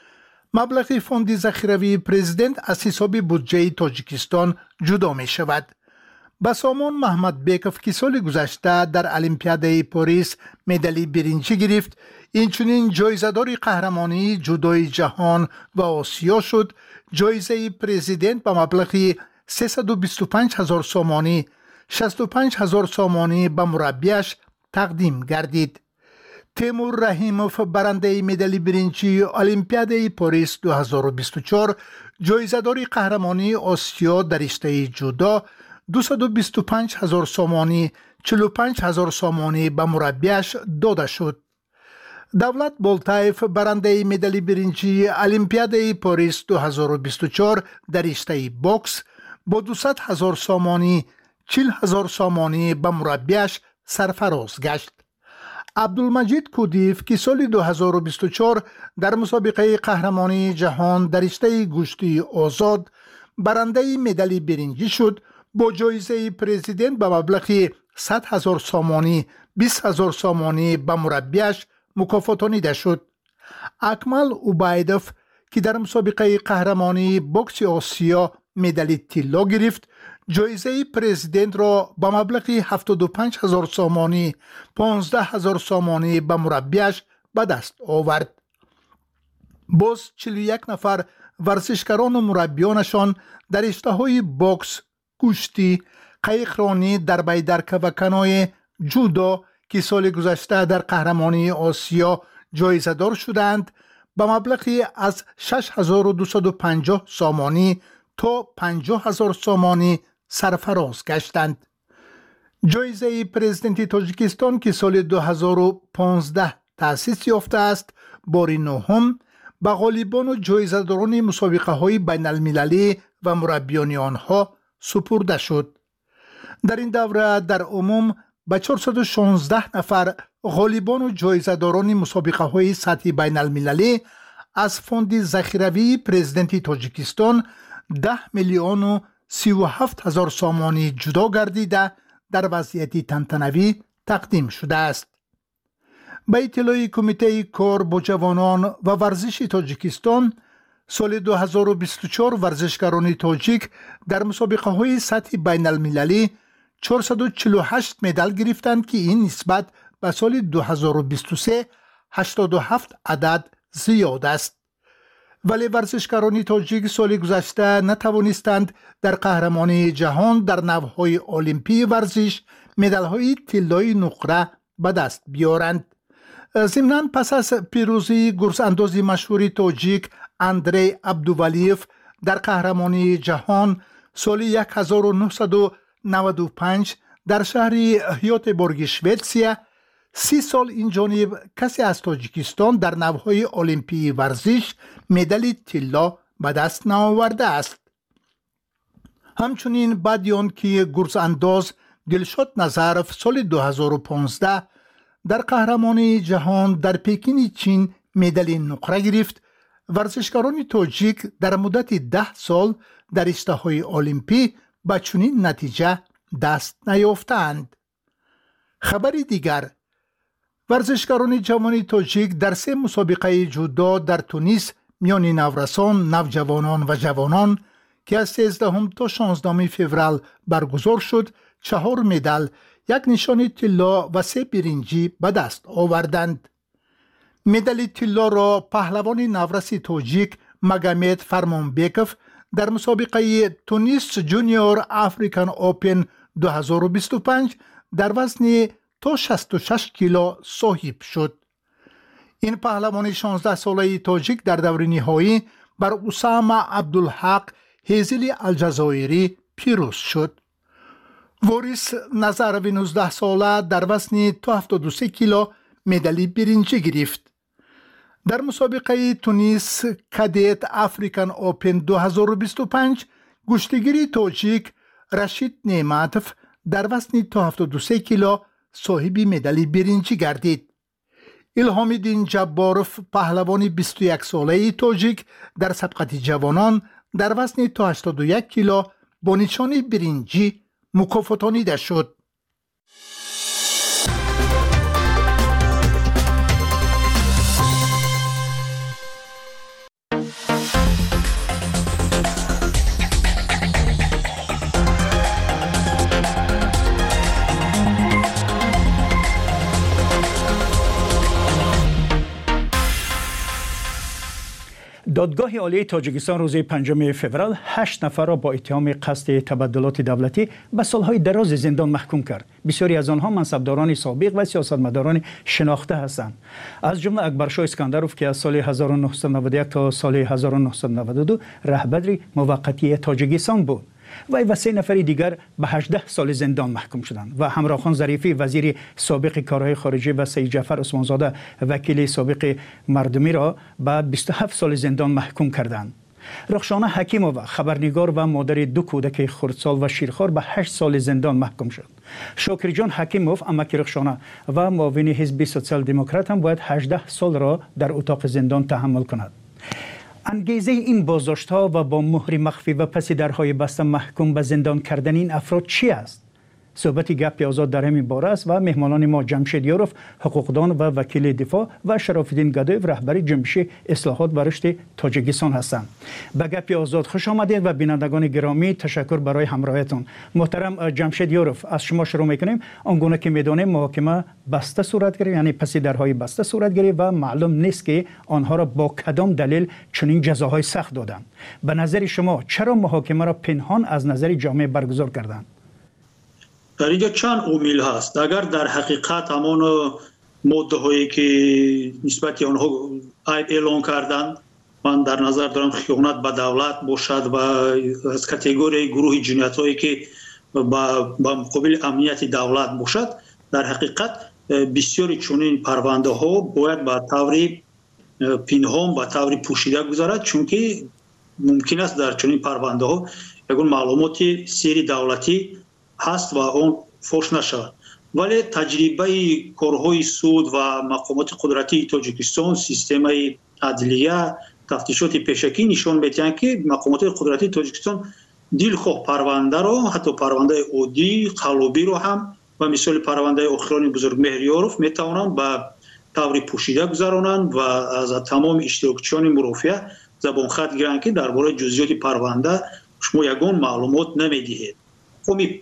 مبلغ فوند ذخیروی پرزیدنت از حساب بودجه تاجیکستان جدا می شود. بسامان محمد بیکف که سال گذشته در المپیاده پاریس مدال برنجی گرفت، اینچنین جایزه‌دار قهرمانی جودوی جهان و آسیا شد، جایزه پرزیدنت به مبلغ سیصد و بیست و پنج هزار سامانی، شصت و پنج هزار سامانی به مربیش تقدیم گردید. تیمور رحیموف برنده مدال برنجی المپیاده پاریس دو هزار و بیست و چهار، جایزه‌دار قهرمانی آسیا در رشته جودو، دویست و بیست و پنج هزار سامانی، چهل و پنج هزار سامانی به مربیش داده شد. دولت بولتایف برنده مدال برنجی المپیاده پاریس دو هزار و بیست و چهار در رشته بوکس با دویست هزار سامانی، چهل هزار سامانی به مربیش سرفراز گشت. عبدالمجید کودیف که سال دو هزار و بیست و چهار در مسابقه قهرمانی جهان در رشته گوشتی آزاد برنده مدال برنجی شد، با جایزه پرزیدنت به مبلغ صد هزار سامانی، بیست هزار سامانی به مربیش مکافاتانیده شد. اکمل اوبایدوف که در مسابقه قهرمانی بوکس آسیا مدال طلا گرفت، جایزه پرزیدنت را به مبلغ هفتاد و پنج هزار سامانی، پانزده هزار سامانی به مربیش به دست آورد. باز چهل و یک نفر ورزشکاران و مربیانشان در رشته‌های بوکس، کشتی، قایقرانی، دربیدرکه و کنوی جودو که سال گذشته در قهرمانی آسیا جایزه دار شدند به مبلغی از شش هزار و دویست و پنجاه سامانی تا پنجاه هزار سامانی سرفراز گشتند. جایزه پرزیدنت تاجیکستان که سال دو هزار و پانزده تأسیس یافته است، بار نهم به غالبان و جایزه داران مسابقه های بین المللی و مربیان آنها سپرده شد. در این دوره در عموم به چهارصد و شانزده نفر غالبان و جایزه داران مسابقه های سطحی بین المللی از فوند ذخیروی پرزیدنت تاجیکستان ده میلیون و سی و هفت هزار سامانی جدا گردیده در وضعیت تنتنوی تقدیم شده است. به اطلاع کمیته کار با جوانان و ورزش تاجیکستان، سال دو هزار و بیست و چهار ورزشکاران تاجیک در مسابقه های سطحی بین المللی چهارصد و چهل و هشت مدال گرفتند که این نسبت به سال دو هزار و بیست و سه هشتاد و هفت عدد زیاد است. ولی ورزشکاران تاجیک سال گذشته نتوانستند در قهرمانی جهان در نوهای المپی ورزش مدال‌های طلای نقره به دست بیارند. ضمناً پس از پیروزی گرزانداز مشهور تاجیک اندری عبدوولیف در قهرمانی جهان سال هزار و نهصد و نود و پنج در شهر هیوتبورگ شوئدسیا، سی سال این جانب کسی از تاجیکستان در نوهای المپی ورزش مدال طلا به دست نآورده است. همچنین بعد که گرز انداز دلشاد نظرف سال دو هزار و پانزده در قهرمانی جهان در پکین چین مدال نقره گرفت، ورزشکاران تاجیک در مدت ده سال در اشتهای المپی به چنین نتیجه دست نیافتند. خبری دیگر، ورزشکاران جوان تاجیک در سه مسابقه جودو در تونس میان نورسان، نوجوانان و جوانان که از سیزدهم تا شانزدهم فوریه برگزار شد، چهار مدال، یک نشان طلا و سه برنجی به دست آوردند. مدال طلا را پهلوان نورسی تاجیک مگامد فرمانبکوف در مسابقه تونس جونیور افریکن اوپن دو هزار و بیست و پنج در وزن تا شصت و شش کیلو صاحب شد. این پهلوان شانزده ساله تاجیک در دور نهایی بر اسامه عبدالحق هیزلی الجزایری پیروز شد. وارث نظروی نوزده ساله در وزن تا هفتاد و سه کیلو مدال برنجی گرفت. در مسابقه تونس کدت افریکن اوپن دو هزار و بیست و پنج گشتگیری تاجیک رشید نعمتوف در وزن تا هفتاد و سه کیلو صاحب مدال برنجی گردید. الهام‌الدین جباروف پهلوان بیست و یک ساله تاجیک در سبقت جوانان در وزن تا هشتاد و یک کیلو با نشان برنجی مکافاتانیده شد. دادگاه عالی تاجیکستان روز پنجم فوریه هشت نفر را با اتهام قصد تبدلات دولتی به سالهای دراز زندان محکوم کرد. بسیاری از آنها منصبداران سابق و سیاستمداران شناخته هستند. از جمله اکبرشاه اسکندروف که از سال هزار و نهصد و نود و یک تا سال هزار و نهصد و نود و دو رهبر موقتی تاجیکستان بود. وی و سه نفر دیگر به هجده سال زندان محکوم شدند و همراخان ظریفی وزیر سابق کارهای خارجه و سید جعفر عثمانزاده وکیل سابق مردمی را به بیست و هفت سال زندان محکوم کردند. رخشانه حکیمووا خبرنگار و مادر دو کودک خردسال و شیرخوار به هشت سال زندان محکوم شد. شاکر جان حکیموف امک رخشانه و معاون حزب سوسیال دموکرات هم باید هجده سال را در اتاق زندان تحمل کند. انگیزه این بازداشت‌ها و با مهر مخفی و پس درهای بسته محکوم به زندان کردن این افراد چی است؟ صحبت گپ آزاد در همین باره است و مهمانان ما جمشید یاروف حقوقدان و وکیل دفاع و شراف‌الدین گدایف رهبر جنبش اصلاحات و رشد تاجیکستان هستند. به گپ آزاد خوش آمدید و بینندگان گرامی تشکر برای همراهیتان. محترم جمشید یاروف، از شما شروع می‌کنیم. آنگونه که می‌دانیم محاکمه بسته صورت گرفت، یعنی پس درهای بسته صورت گرفت و معلوم نیست که آنها را با کدام دلیل چنین جزاهای سخت دادند. به نظر شما چرا محاکمه را پنهان از نظر جامعه برگزار کردند؟ در اینجا چند عامل هست. اگر در حقیقت همان ماده هایی که نسبت آنها اعلان کردند، من در نظر دارم خیانت به دولت باشد و از کاتگوری گروه جنایت هایی که با مقابل امنیت دولت باشد، در حقیقت بسیاری چنین پرونده ها باید به طور پنهان به طور پوشیده گذارد، چون که ممکن است در چنین پرونده ها یگان معلومات سری دولتی هست و اون فوش نشود. ولی تجربه کارهای سود و مقامات قدرتی تاجیکستان، سیستم عدلیه، تفتیشات پیشکی نشان می‌دهند که مقامات قدرتی تاجیکستان دلخواه پرونده را، حتی پرونده عادی قلابی رو هم و مثال پرونده اخران بزرگ مهریاروف میتوانند به طور پوشیده گذرانند و از تمام اشتراکچیان مرافعه زبان خط گیرند که درباره جزئیات پرونده شما یگان معلومات نمیدهید. قومی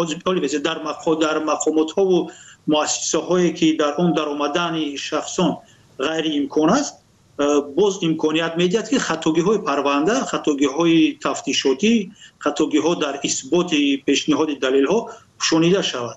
در در مقامات ها و مؤسسه هایی که در اون در آمدن شخصان غیر امکان است، باز امکانیت میدهد که خطاگی های پرونده، خطاگی های تفتیشاتی، خطاگی ها در اثبات پیشنهاد دلیل ها شنیده شود.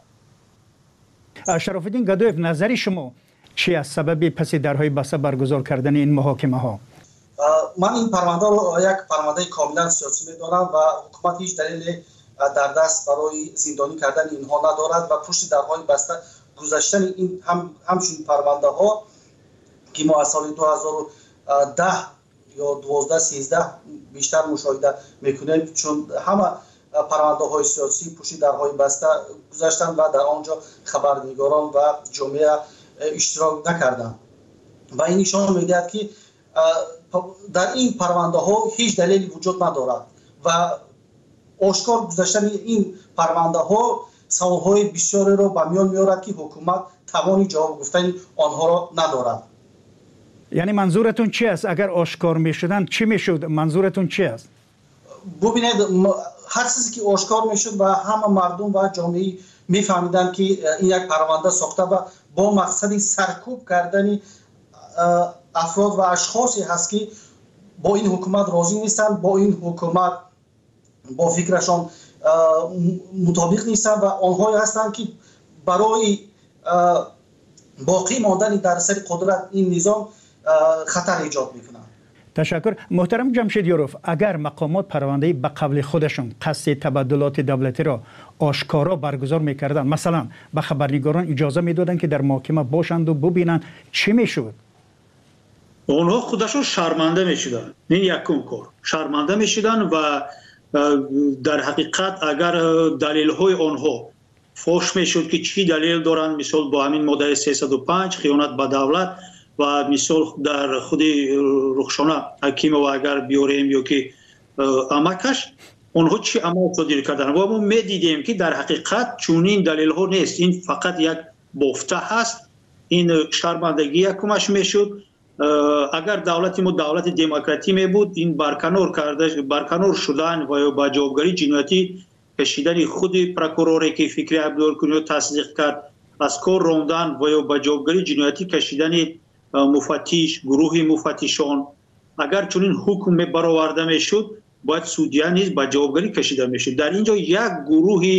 شراف‌الدین گدایف، نظر شما چی از سبب پس درهای بسته برگزار کردن این محاکمه ها؟ من این پرونده رو یک پرونده کاملا سیاسی میدانم و حکومت هیچ دلیل در دست برای زندانی کردن اینها ندارد و پشت درهای بسته گذاشتن این هم همچین پرونده ها که ما از سال دو هزار و ده یا دوازده سیزده بیشتر مشاهده میکنیم، چون همه پرونده های سیاسی پشت درهای بسته گذاشتند و در آنجا خبرنگاران و جامعه اشتراک نکردند و این نشان میدهد که در این پرونده ها هیچ دلیلی وجود ندارد و آشکار گذاشتن این پرونده ها سوال های بسیاری را به میان میارد که حکومت توانی جواب گفتن آنها را ندارد. یعنی منظورتون چی است؟ اگر آشکار میشدن چی میشد؟ منظورتون چی است؟ ببینید هر چیزی که آشکار میشد و همه مردم و جامعه میفهمیدند که این یک پرونده ساخته و با مقصد سرکوب کردن افراد و اشخاصی هست که با این حکومت راضی نیستند، با این حکومت با فکرشان مطابق نیستند و آنهایی هستند که برای باقی ماندن در سر قدرت این نظام خطر ایجاد میکنند. تشکر. محترم جمشیدیاروف، اگر مقامات پرونده به قبل خودشون قصد تبادلات دولتی را آشکارا برگزار میکردن، مثلا به خبرنگاران اجازه میدادن که در محکمه باشند و ببینن، چی میشد؟ اونها خودشون شرمنده میشدن. این یکم کار شرمنده میشدن و در حقیقت اگر دلیل های آنها فوش میشد که چی دلیل دارن، مثال با همین ماده سیصد و پنج خیانت به دولت و مثال در خود رخشانه حکیم و اگر بیاریم یا که امکش اونها چی عمل صادر کردن و ما میدیدیم که در حقیقت چونین دلیل ها نیست، این فقط یک بافته هست. این شرمندگی یکمش میشد. اگر دولت ما دولت دموکراتی می بود، این برکنار کرده برکنار شدن و با جوابگری جنایتی کشیدن خود پروکوروری که فکری عبدالکنیو تصدیق کرد از کار راندن و با جوابگری جنایتی کشیدن مفتش گروه مفتشان، اگر چنین حکم برآورده میشد باید سودیا نیز با جوابگری کشیده میشد. در اینجا یک گروه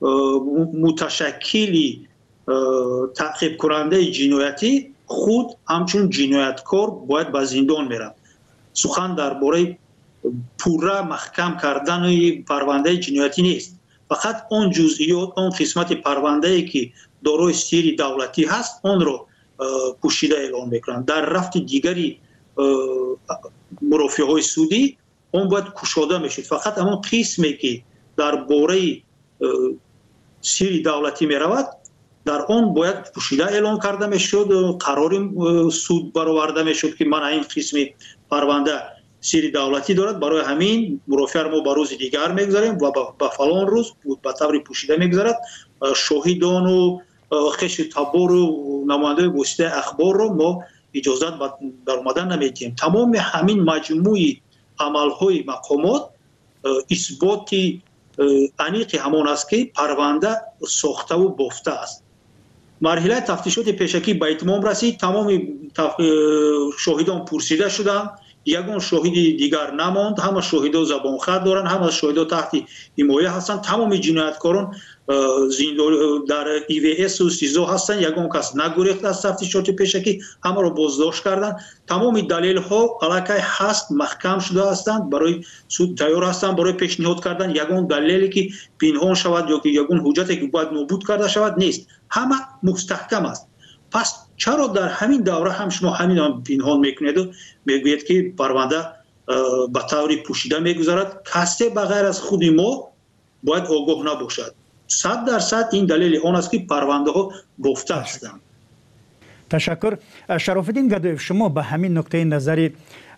متشکلی تعقیب کننده جنایتی خود همچون جنایتکار باید به زندان میرن. سخن درباره پورا محکم کردن پرونده جنایتی نیست، فقط اون جزئیات، اون قسمت پرونده ای که دارای سری دولتی هست اون رو پوشیده اعلام میکنن. در رفت دیگری مرافعه های سودی اون باید کشاده میشد. فقط همون قسمی که درباره سری دولتی میرود در آن باید پوشیده اعلام کرده میشد، قرار سود برآورده میشد که من این قسم پرونده سری دولتی دارد، برای همین مرافعه ما به روز دیگر میگذاریم و به فلان روز به طور پوشیده میگذارد. شاهدان و خش تبار و نماینده گسته اخبار رو ما اجازت در اومدن نمیدیم. تمام همین مجموعه عملهای مقامات اثبات انیق همان است که پرونده ساخته و بافته است. مرحله تفتیشات پیشکی به اتمام رسید. تمام شاهدان پرسیده شدند، یگان شاهد دیگر نماند. همه شاهدا زبان خط دارند، همه شاهدا تحت حمایه هستند. تمام جنایتکاران در ای وی اس و سیزو هستند. یگان کس نگریخت از تفتیشات پیشکی، همه را بازداشت کردند. تمام دلیل ها علاقه هست محکم شده هستند، برای سود تیار هستند برای پیشنهاد کردن یگان دلیلی که پنهان شود یا که یگان حجتی که باید نابود کرده شود نیست، همه مستحکم است. پس چرا در همین دوره هم شما همین هم پنهان میکنید و میگوید که پرونده به طور پوشیده میگذارد؟ کسی بغیر از خود ما باید آگاه نباشد. صد درصد این دلیل آن است که پرونده ها بافته هستند. تشکر. شرافالدین گدایف، شما به همین نکته نظری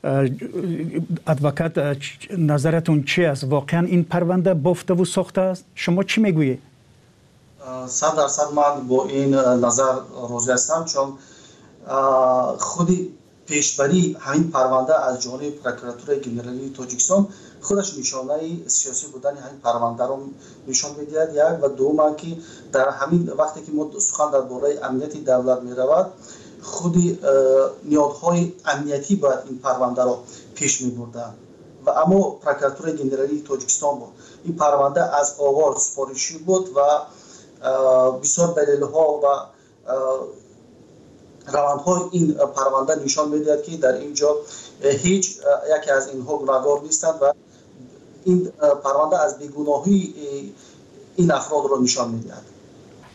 ادوکات نظرتون چی است؟ واقعا این پرونده بافته و ساخته است؟ شما چی میگویید؟ صد درصد من با این نظر راضی هستم، چون خودی پیشبری همین پرونده از جانب پروکراتور گنرالی تاجیکستان خودش نشانه سیاسی بودن همین پرونده رو نشان میدهد. یک و دوم که در همین وقتی که ما سخن درباره امنیت دولت می رود، خودی نیازهای امنیتی باید این پرونده رو پیش می بردن و اما پروکراتور گنرالی تاجیکستان بود. این پرونده از آغاز سپارشی بود و بسیار دلیل ها و روندهای این پرونده نشان میدهد که در اینجا هیچ یکی از اینها گناهکار نیستند و این پرونده از بیگناهی این افراد را نشان میدهد.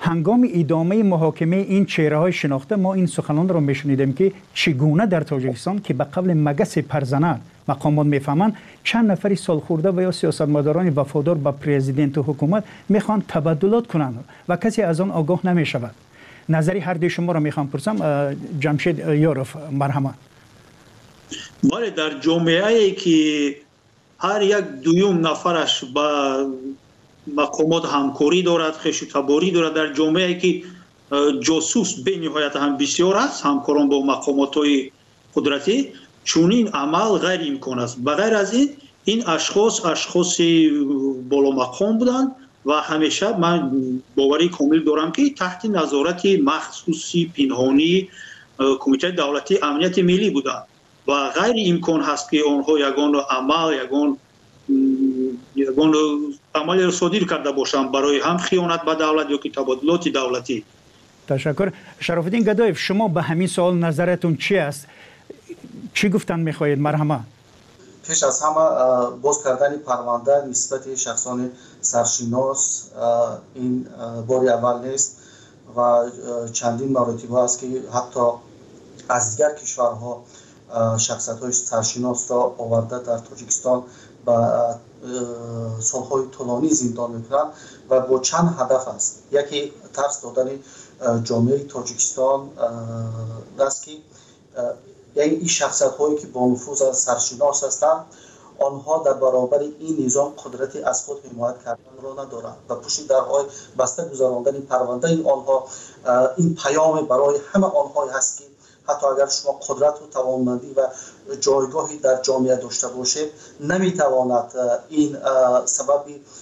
هنگام ادامه محاکمه این چهره های شناخته ما این سخنان را میشنیدیم که چگونه در تاجیکستان که به قبل مگس پرزنان مقامات میفهمند چند نفری سالخورده و یا سیاستمداران وفادار به پرزیدنت و حکومت میخوان تبدلات کنند و کسی از آن آگاه نمیشود. نظری هر دوی شما را میخوام پرسم. جمشید یاروف، مرحمت. بله، در جامعه ای که هر یک دویم نفرش با مقامات همکاری دارد، خویشتباری دارد، در جامعه ای که جاسوس به نهایت هم بسیار است، همکاران با مقامات های قدرتی، چون این عمل غیر امکان است. بغیر از این این اشخاص اشخاص بالا مقام بودند و همیشه من باوری کامل دارم که تحت نظارت مخصوصی پنهانی کمیته دولتی امنیت ملی بودند و غیر امکان هست که آنها یگان عمل یگان یگان عمل را صادر کرده باشند برای هم خیانت به دولت یا که تبادلات دولتی. تشکر. شرافالدین گدایف، شما به همین سوال نظرتون چی است؟ چی گفتن میخواهید؟ مرحمت. پیش از همه باز کردن پرونده نسبت شخصان سرشناس این بار اول نیست و چندین مراتب است که حتی از دیگر کشورها شخصیت های سرشناس را آورده در تاجیکستان و سالهای طولانی زندان میکنند و با چند هدف است. یکی ترس دادن جامعه تاجیکستان است که یعنی این شخصیت هایی که با نفوذ از سرشناس هستند آنها در برابر این نظام قدرتی از خود حمایت کردن را ندارند و پشت درهای بسته گذراندن پرونده این آنها این پیام برای همه آنها هست که حتی اگر شما قدرت و توانمندی و جایگاهی در جامعه داشته باشید نمیتواند این سبب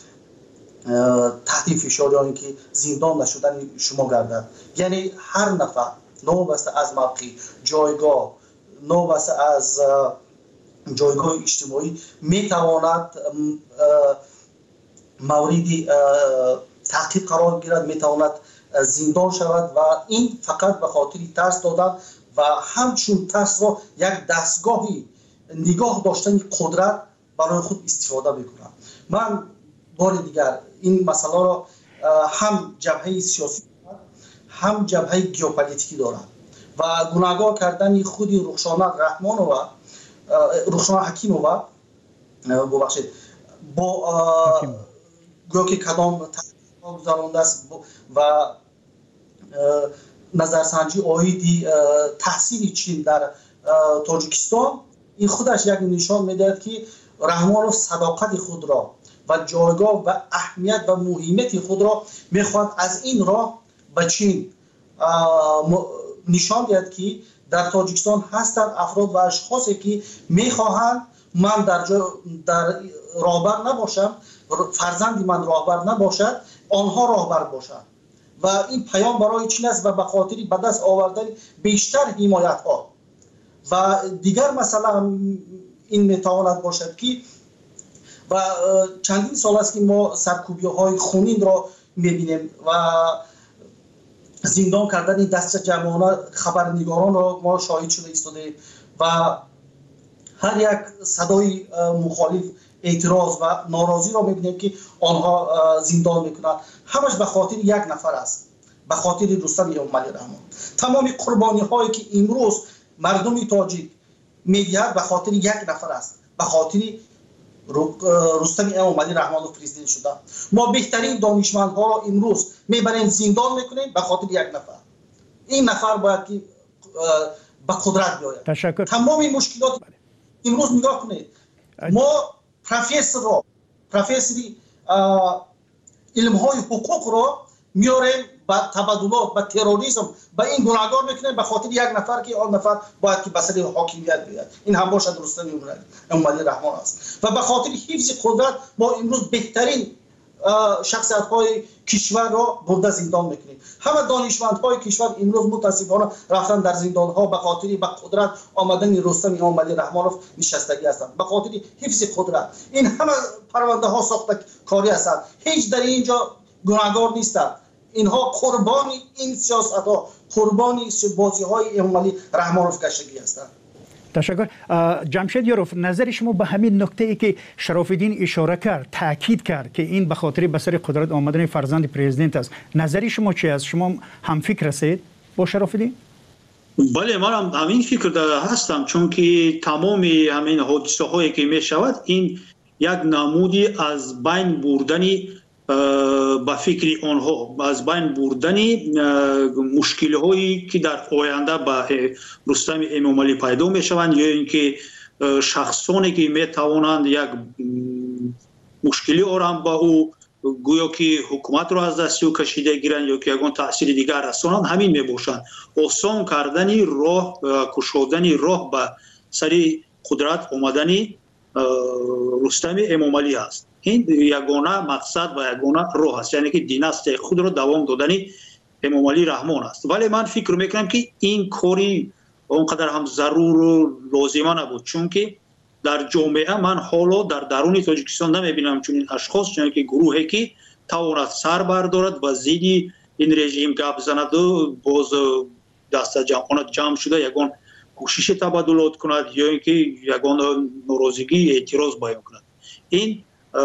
تحت فشار یا اینکه زندان نشدن شما گردد. یعنی هر نفر نوبسته از موقع جایگاه نوبسته از جایگاه اجتماعی میتواند موردی تعقیب قرار گیرد، میتواند زندان شود و این فقط به خاطر ترس دادن و همچون ترس را یک دستگاهی نگاه داشتن قدرت برای خود استفاده میکنند. من بار دیگر این مسئله را هم جبهه سیاسی هم جبهه گیوپولیتیکی دارد و گناهگار کردن خود رخشانه رحمانووا رخشانه حکیمووا ببخشید با گویا که کدام تحقیق گذرانده است و نظرسنجی آیدی تحصیل چین در تاجیکستان این خودش یک نشان میدهد که رحمانوف صداقت خود را و جایگاه و اهمیت و مهمیت خود را میخواد از این راه به چین نشان دهد که در تاجیکستان هستند افراد و اشخاصی که میخواهند من در در راهبر نباشم، فرزندی من راهبر نباشد، آنها راهبر باشند و این پیام برای چین است و به خاطر به دست آوردن بیشتر حمایت ها و دیگر مسئله این میتواند باشد که و چندین سال است که ما سرکوبی های خونین را میبینیم و زندان کردن دست جمعانه خبرنگاران را ما شاهد شده ایستاده و هر یک صدای مخالف اعتراض و ناراضی را میبینیم که آنها زندان میکنند. همش به خاطر یک نفر است، به خاطر رستم امامعلی رحمان. تمام قربانی هایی که امروز مردم تاجیک میدهد به خاطر یک نفر است، به خاطر رستم امامعلی رحمانوف پرزیدنت شده. ما بهترین دانشمندها را امروز میبریم زندان میکنیم به خاطر یک نفر. این نفر باید که به قدرت بیاید. تشکر. تمام این مشکلات امروز نگاه کنید. ما پروفسور را پروفسوری علم های حقوق را میاریم با تبادلات با تروریسم با این گناهگار میکنیم به خاطر یک نفر که آن نفر باید که بسر حاکمیت بیاد. این هم باشد رستم امامعلی رحمان است و به خاطر حفظ قدرت ما امروز بهترین شخصیت های کشور را برده زندان میکنیم. همه دانشمند های کشور امروز متاسفانه رفتن در زندان ها به خاطر به قدرت آمدن رستم امامعلی رحمانوف نشستگی هستند، به خاطر حفظ قدرت. این همه پرونده ها ساخته کاری هستند، هیچ در اینجا گناهگار نیستند. اینها قربانی این سیاست ها، قربانی بازی های امامعلی رحمانوف گشتگی هستند. تشکر. جمشید یاروف، نظر شما به همین نکته ای که شرف الدین اشاره کرد، تاکید کرد که این به خاطر به سر قدرت آمدن فرزند پرزیدنت است، نظری شما چی است؟ شما هم فکر هستید با شرف الدین؟ بله، من هم همین فکر هستم، چون که تمام همین حادثه هایی که می شود این یک نمودی از بین بردنی با فکر آنها، از بین بردنی مشکل هایی که در آینده با رستم امامعلی پیدا می شوند، یا اینکه شخصانی که می توانند یک مشکلی آرام با او گویا که حکومت را از دست او کشیده گیرند یا که یگان تاثیر دیگر رسانند، همین می باشند. آسان کردنی راه، کشودنی راه به سر قدرت آمدنی رستم امامعلی است. این یگانه مقصد و یگانه راه است، یعنی که دیناستی خود را دوام دادنی امامعلی رحمان است. ولی من فکر میکنم که این کاری اونقدر هم ضرور و لازمه نبود، چون که در جامعه من حالا در درون تاجیکستان نمیبینم چون این اشخاص، چون که گروهی که تواند سر بردارد و زیدی این رژیم گپ زند و باز دست جمعانت جمع شده یگان کوشش تبادلات کند یا اینکه یگان ناراضگی اعتراض بیان کند. این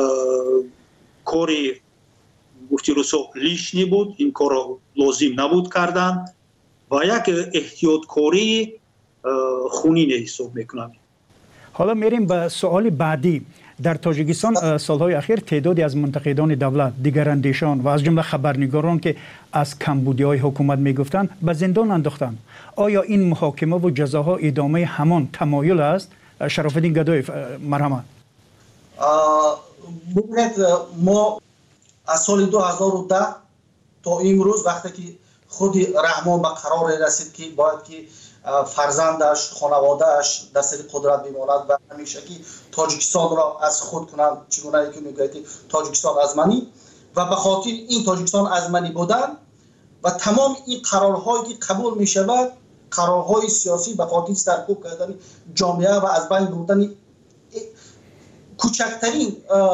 کاری گفتی روسا لیشنی بود، این کار لازم نبود کردن و یک احتیاط کاری خونین حساب میکنم. حالا میریم به سوال بعدی. در تاجیکستان سالهای اخیر تعدادی از منتقدان دولت، دیگراندیشان و از جمله خبرنگاران که از کمبودی‌های حکومت میگفتند به زندان انداختند. آیا این محاکمه و جزاها ادامه همان تمایل است؟ شرف الدین گدایی، مرحمت. ببینید، ما از سال دو هزار و ده تا امروز وقتی که خود رحمان به قرار رسید که باید که فرزندش، خانوادهش در سر قدرت بماند و همیشه که تاجیکستان را از خود کنند، چگونه که میگوید تاجیکستان از منی، و به خاطر این تاجیکستان از منی بودن و تمام این قرارهایی که قبول می شود، قرارهای سیاسی به خاطر سرکوب کردن جامعه و از بین بردن کوچکترین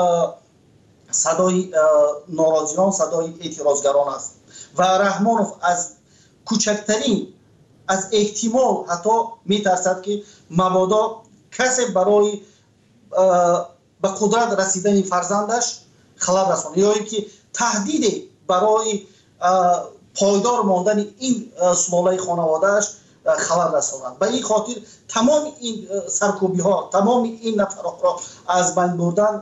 صدای ناراضیان، صدای اعتراضگران است و رحمانوف از کوچکترین از احتمال حتی میترسد که مبادا کسی برای به قدرت رسیدن فرزندش خلل رساند یا اینکه تهدید برای پایدار ماندن این سلاله خانوادهش خلل رساند. به این خاطر تمام این سرکوبی ها، تمام این نفرات را از بین بردن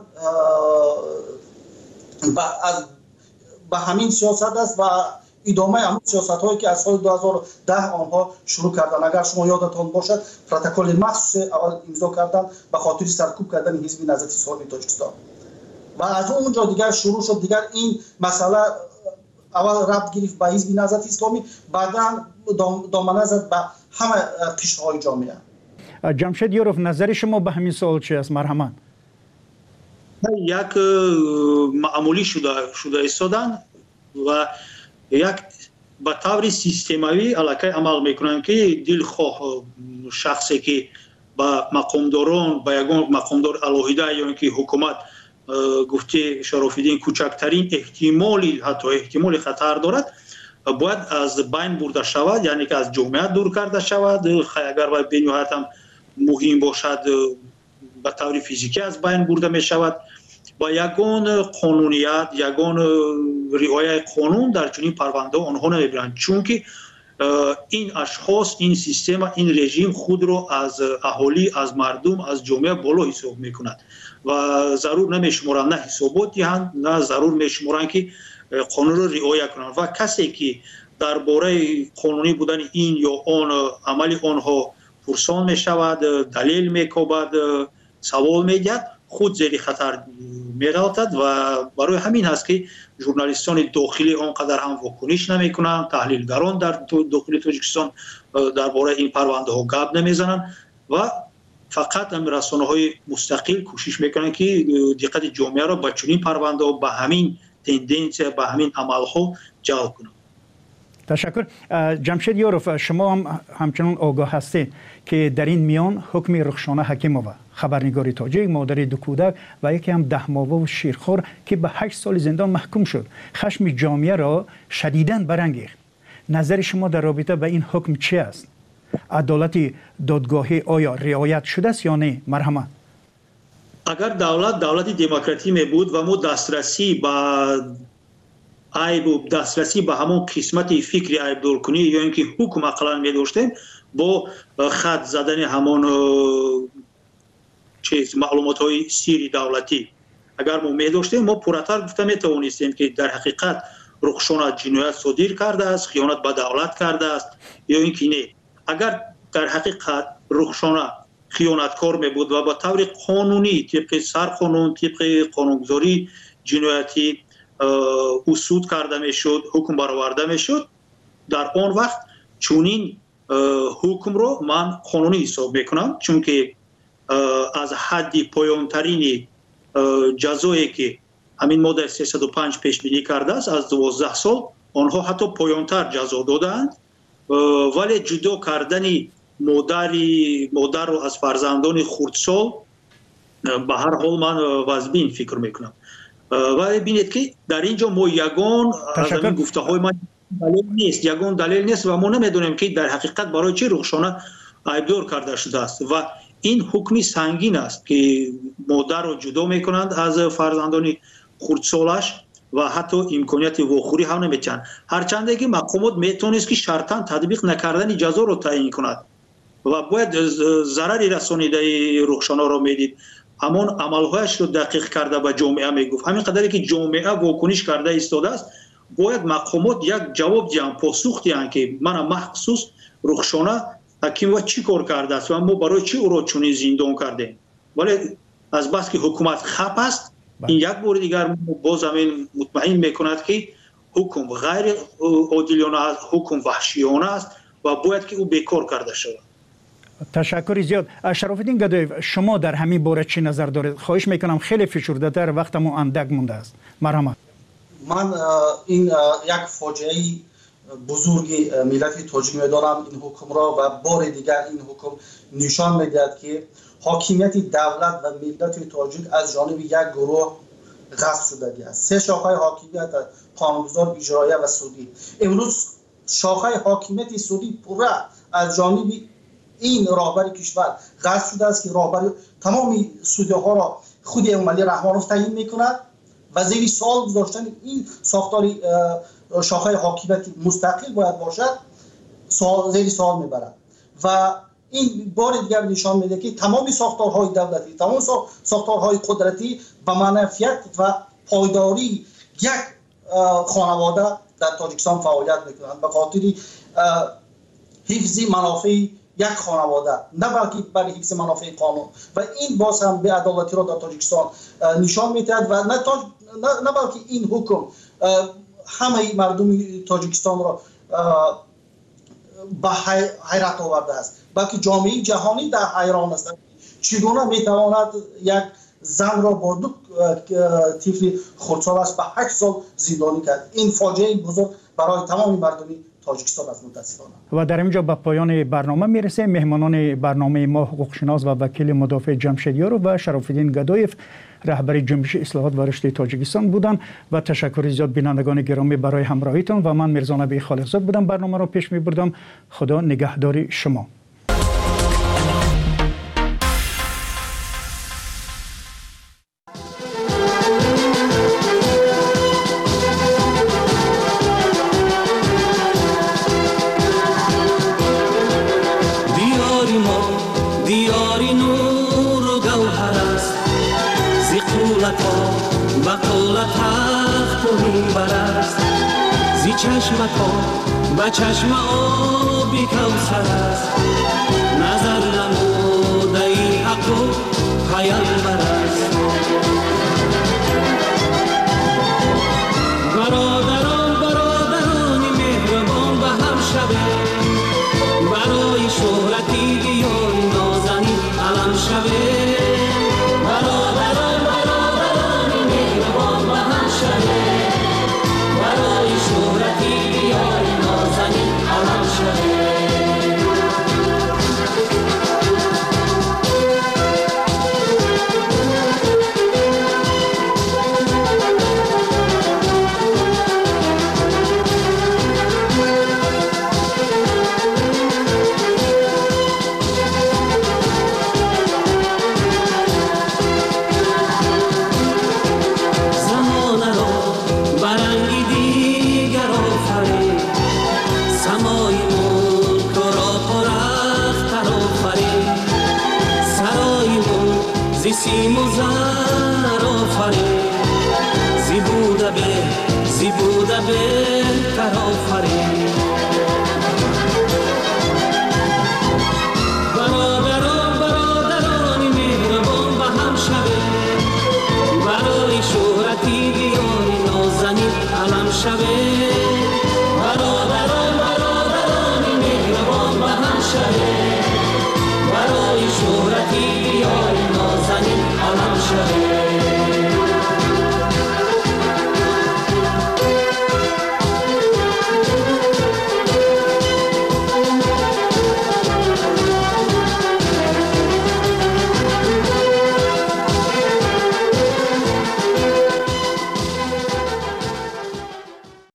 به همین سیاست است و ادامه همون سیاست هایی که از سال دو هزار و ده آنها شروع کردن. اگر شما یادتان باشد پروتکل مخصوص اول امضا کردن به خاطر سرکوب کردن حزب نهضت اسلامی تاجیکستان و از اونجا دیگر شروع شد. دیگر این مسئله اول ربط گرفت به حزب نهضت اسلامی، بعدا دامنه زد به همه قشرهای جامعه. جمشید یاروف، نظر شما به همین سوال چی است؟ مرحمت. یک معمولی شده شده ایستادن و یک به طور سیستماوی علاقه عمل میکنن که دلخواه شخصی که با مقامداران، با یگان مقامدار الهیده یا اینکه حکومت گفته شرف الدین کوچکترین احتمالی حتی احتمال خطر دارد باید از بین برده شود، یعنی که از جامعه دور کرده شود. اگر باید به نهایت هم مهم باشد به طور فیزیکی از بین برده می شود. با یگان قانونیت، یگان رعایت قانون در چنین پرونده آنها نمیبرند، چون که این اشخاص، این سیستم، این رژیم خود را از اهالی، از مردم، از جامعه بالا حساب میکند و ضرور نمیشمارند نه حسابات دهند، نه ضرور میشمارند که قانون را رعایت کنند و کسی که درباره قانونی بودن این یا آن عمل آنها پرسان میشود، دلیل میکوبد، سوال میگد، خود زیر خطر می‌افتد و برای همین هست که ژورنالیستان داخلی آنقدر هم واکنش نمی‌کنند، تحلیلگران در داخل تاجیکستان درباره این پرونده ها گپ نمیزنند و فقط رسانه‌های مستقل کوشش میکنند که دقت جامعه را به چنین پرونده ها، به همین تندنسی، به همین عمل‌ها جلب کنند. تشکر. جمشید یاروف، شما هم همچنان آگاه هستید که در این میان حکم رخشانه حکیمووا، خبرنگار تاجیک، مادر دو کودک و یکی هم ده ماهه و شیرخوار که به هشت سال زندان محکوم شد، خشم جامعه را شدیداً برانگیخت. نظر شما در رابطه با این حکم چی است؟ عدالت دادگاهی آیا رعایت شده است یا نه؟ مرحمت. اگر دولت دولت دموکراتی می بود و ما دسترسی به عیب و دسترسی به همون قسمت فکری عیب دور کنی یا اینکه حکم اقلا می داشتیم با خط زدن همون چیز معلومات های سیری دولتی اگر ما می داشتیم ما پورتر گفته می توانستیم که در حقیقت رخشان جنایت صادر کرده است، خیانت به دولت کرده است یا اینکه نه. اگر در حقیقت رخشان خیانتکار می بود و با طور قانونی طبق سرقانون طبق قانونگذاری جنایتی اصول کرده می شد، حکم برآورده می شد، در آن وقت چونین حکم رو من قانونی حساب میکنم، چون که از حد پایانترین جزایی که همین ماده سیصد و پنج پیش بینی کرده است از دوازده سال آنها حتی پایانتر جزا دادند، ولی جدا کردن مادری مادر رو از فرزندان خردسال به هر حال من واجبین فکر میکنم. ولی ببینید که در اینجا ما یگان از این گفته های من دلیل نیست، یگان دلیل نیست و ما نمیدونیم که در حقیقت برای چه رخشانه عیبدار کرده شده است و این حکمی سنگین است که مادر رو جدا میکنند از فرزندان خردسالش و حتی امکانیت واخوری هم نمیتونند، هرچند که مقامات میتونست که شرطاً تطبیق نکردن جزا رو تعیین کند و باید ضرری رسانیده رخشانه رو میدید، همون عملهایش رو دقیق کرده به جامعه میگفت. همین قدری که جامعه واکنش کرده ایستاده است باید مقامات یک جواب دیان پاسخ دیان که من مخصوص رخشانه حکیم و چی کار کرده است و ما برای چی او را چنین زندان کردیم. ولی از بس که حکومت خپ است این یک بار دیگر باز همین مطمئن میکند که حکم غیر عادلانه است، حکم وحشیانه است و باید که او بیکار کرده شود. تشکر زیاد. شرافالدین گدایف، شما در همین باره چی نظر دارید؟ خواهش میکنم خیلی فشرده تر، وقتمون اندک مونده است. مرحمت. من این یک فاجعه بزرگی ملت تاجیک میدارم این حکم را و بار دیگر این حکم نشان میدهد که حاکمیت دولت و ملت تاجیک از جانب یک گروه غصب شده است. سه شاخه حاکمیت قانونگذار، اجرایی و سودی. امروز شاخه حاکمیت سودی پوره از جانب این راهبر کشور غصب شده است که راهبر تمام سودی ها را خود امالی رحمانوف تعیین میکند و زیر سوال گذاشتن این ساختار شاخه حاکمیت مستقل باید باشد سوال زیر سوال میبرد و این بار دیگر نشان میده که تمام ساختارهای دولتی، تمام ساختارهای قدرتی به منفعت و پایداری یک خانواده در تاجیکستان فعالیت میکنند به خاطر حفظ منافع یک خانواده، نه بلکه برای حفظ منافع قانون و این باز هم به عدالتی را در تاجیکستان نشان میدهد و نه, تاج... نه... نه بلکه این حکم همه مردم تاجیکستان را به حیرت آورده است، بلکه جامعه جهانی در حیران است چگونه میتواند یک زن را با دو طفل خردسال است به هشت سال زندانی کرد. این فاجعه بزرگ برای تمام مردم تاجیکستان است متاسفانه. و در اینجا به پایان برنامه میرسه. مهمانان برنامه ما حقوقشناس و وکیل مدافع جمشیدیار و شرافالدین گدایف رهبر جنبش اصلاحات و رشد تاجیکستان بودند و تشکر زیاد بینندگان گرامی برای همراهیتان و من میرزا نبی خالقزاد بودم برنامه را پیش میبردم. خدا نگهدار شما. با چشم آبی کوثر است نظر نموده ای حق و پیامبر است. برادران برادران مهربان به هم شوه برای شهرتی دیار نازنین علم شوه. برادران برادران مهربان به هم شوه برای شهرتی دیار نازنین علم شوه. بهتر آفرید. برادران برادرانی مهربان به هم شوید، برای شهرتی دیانی نازنین علم شوید.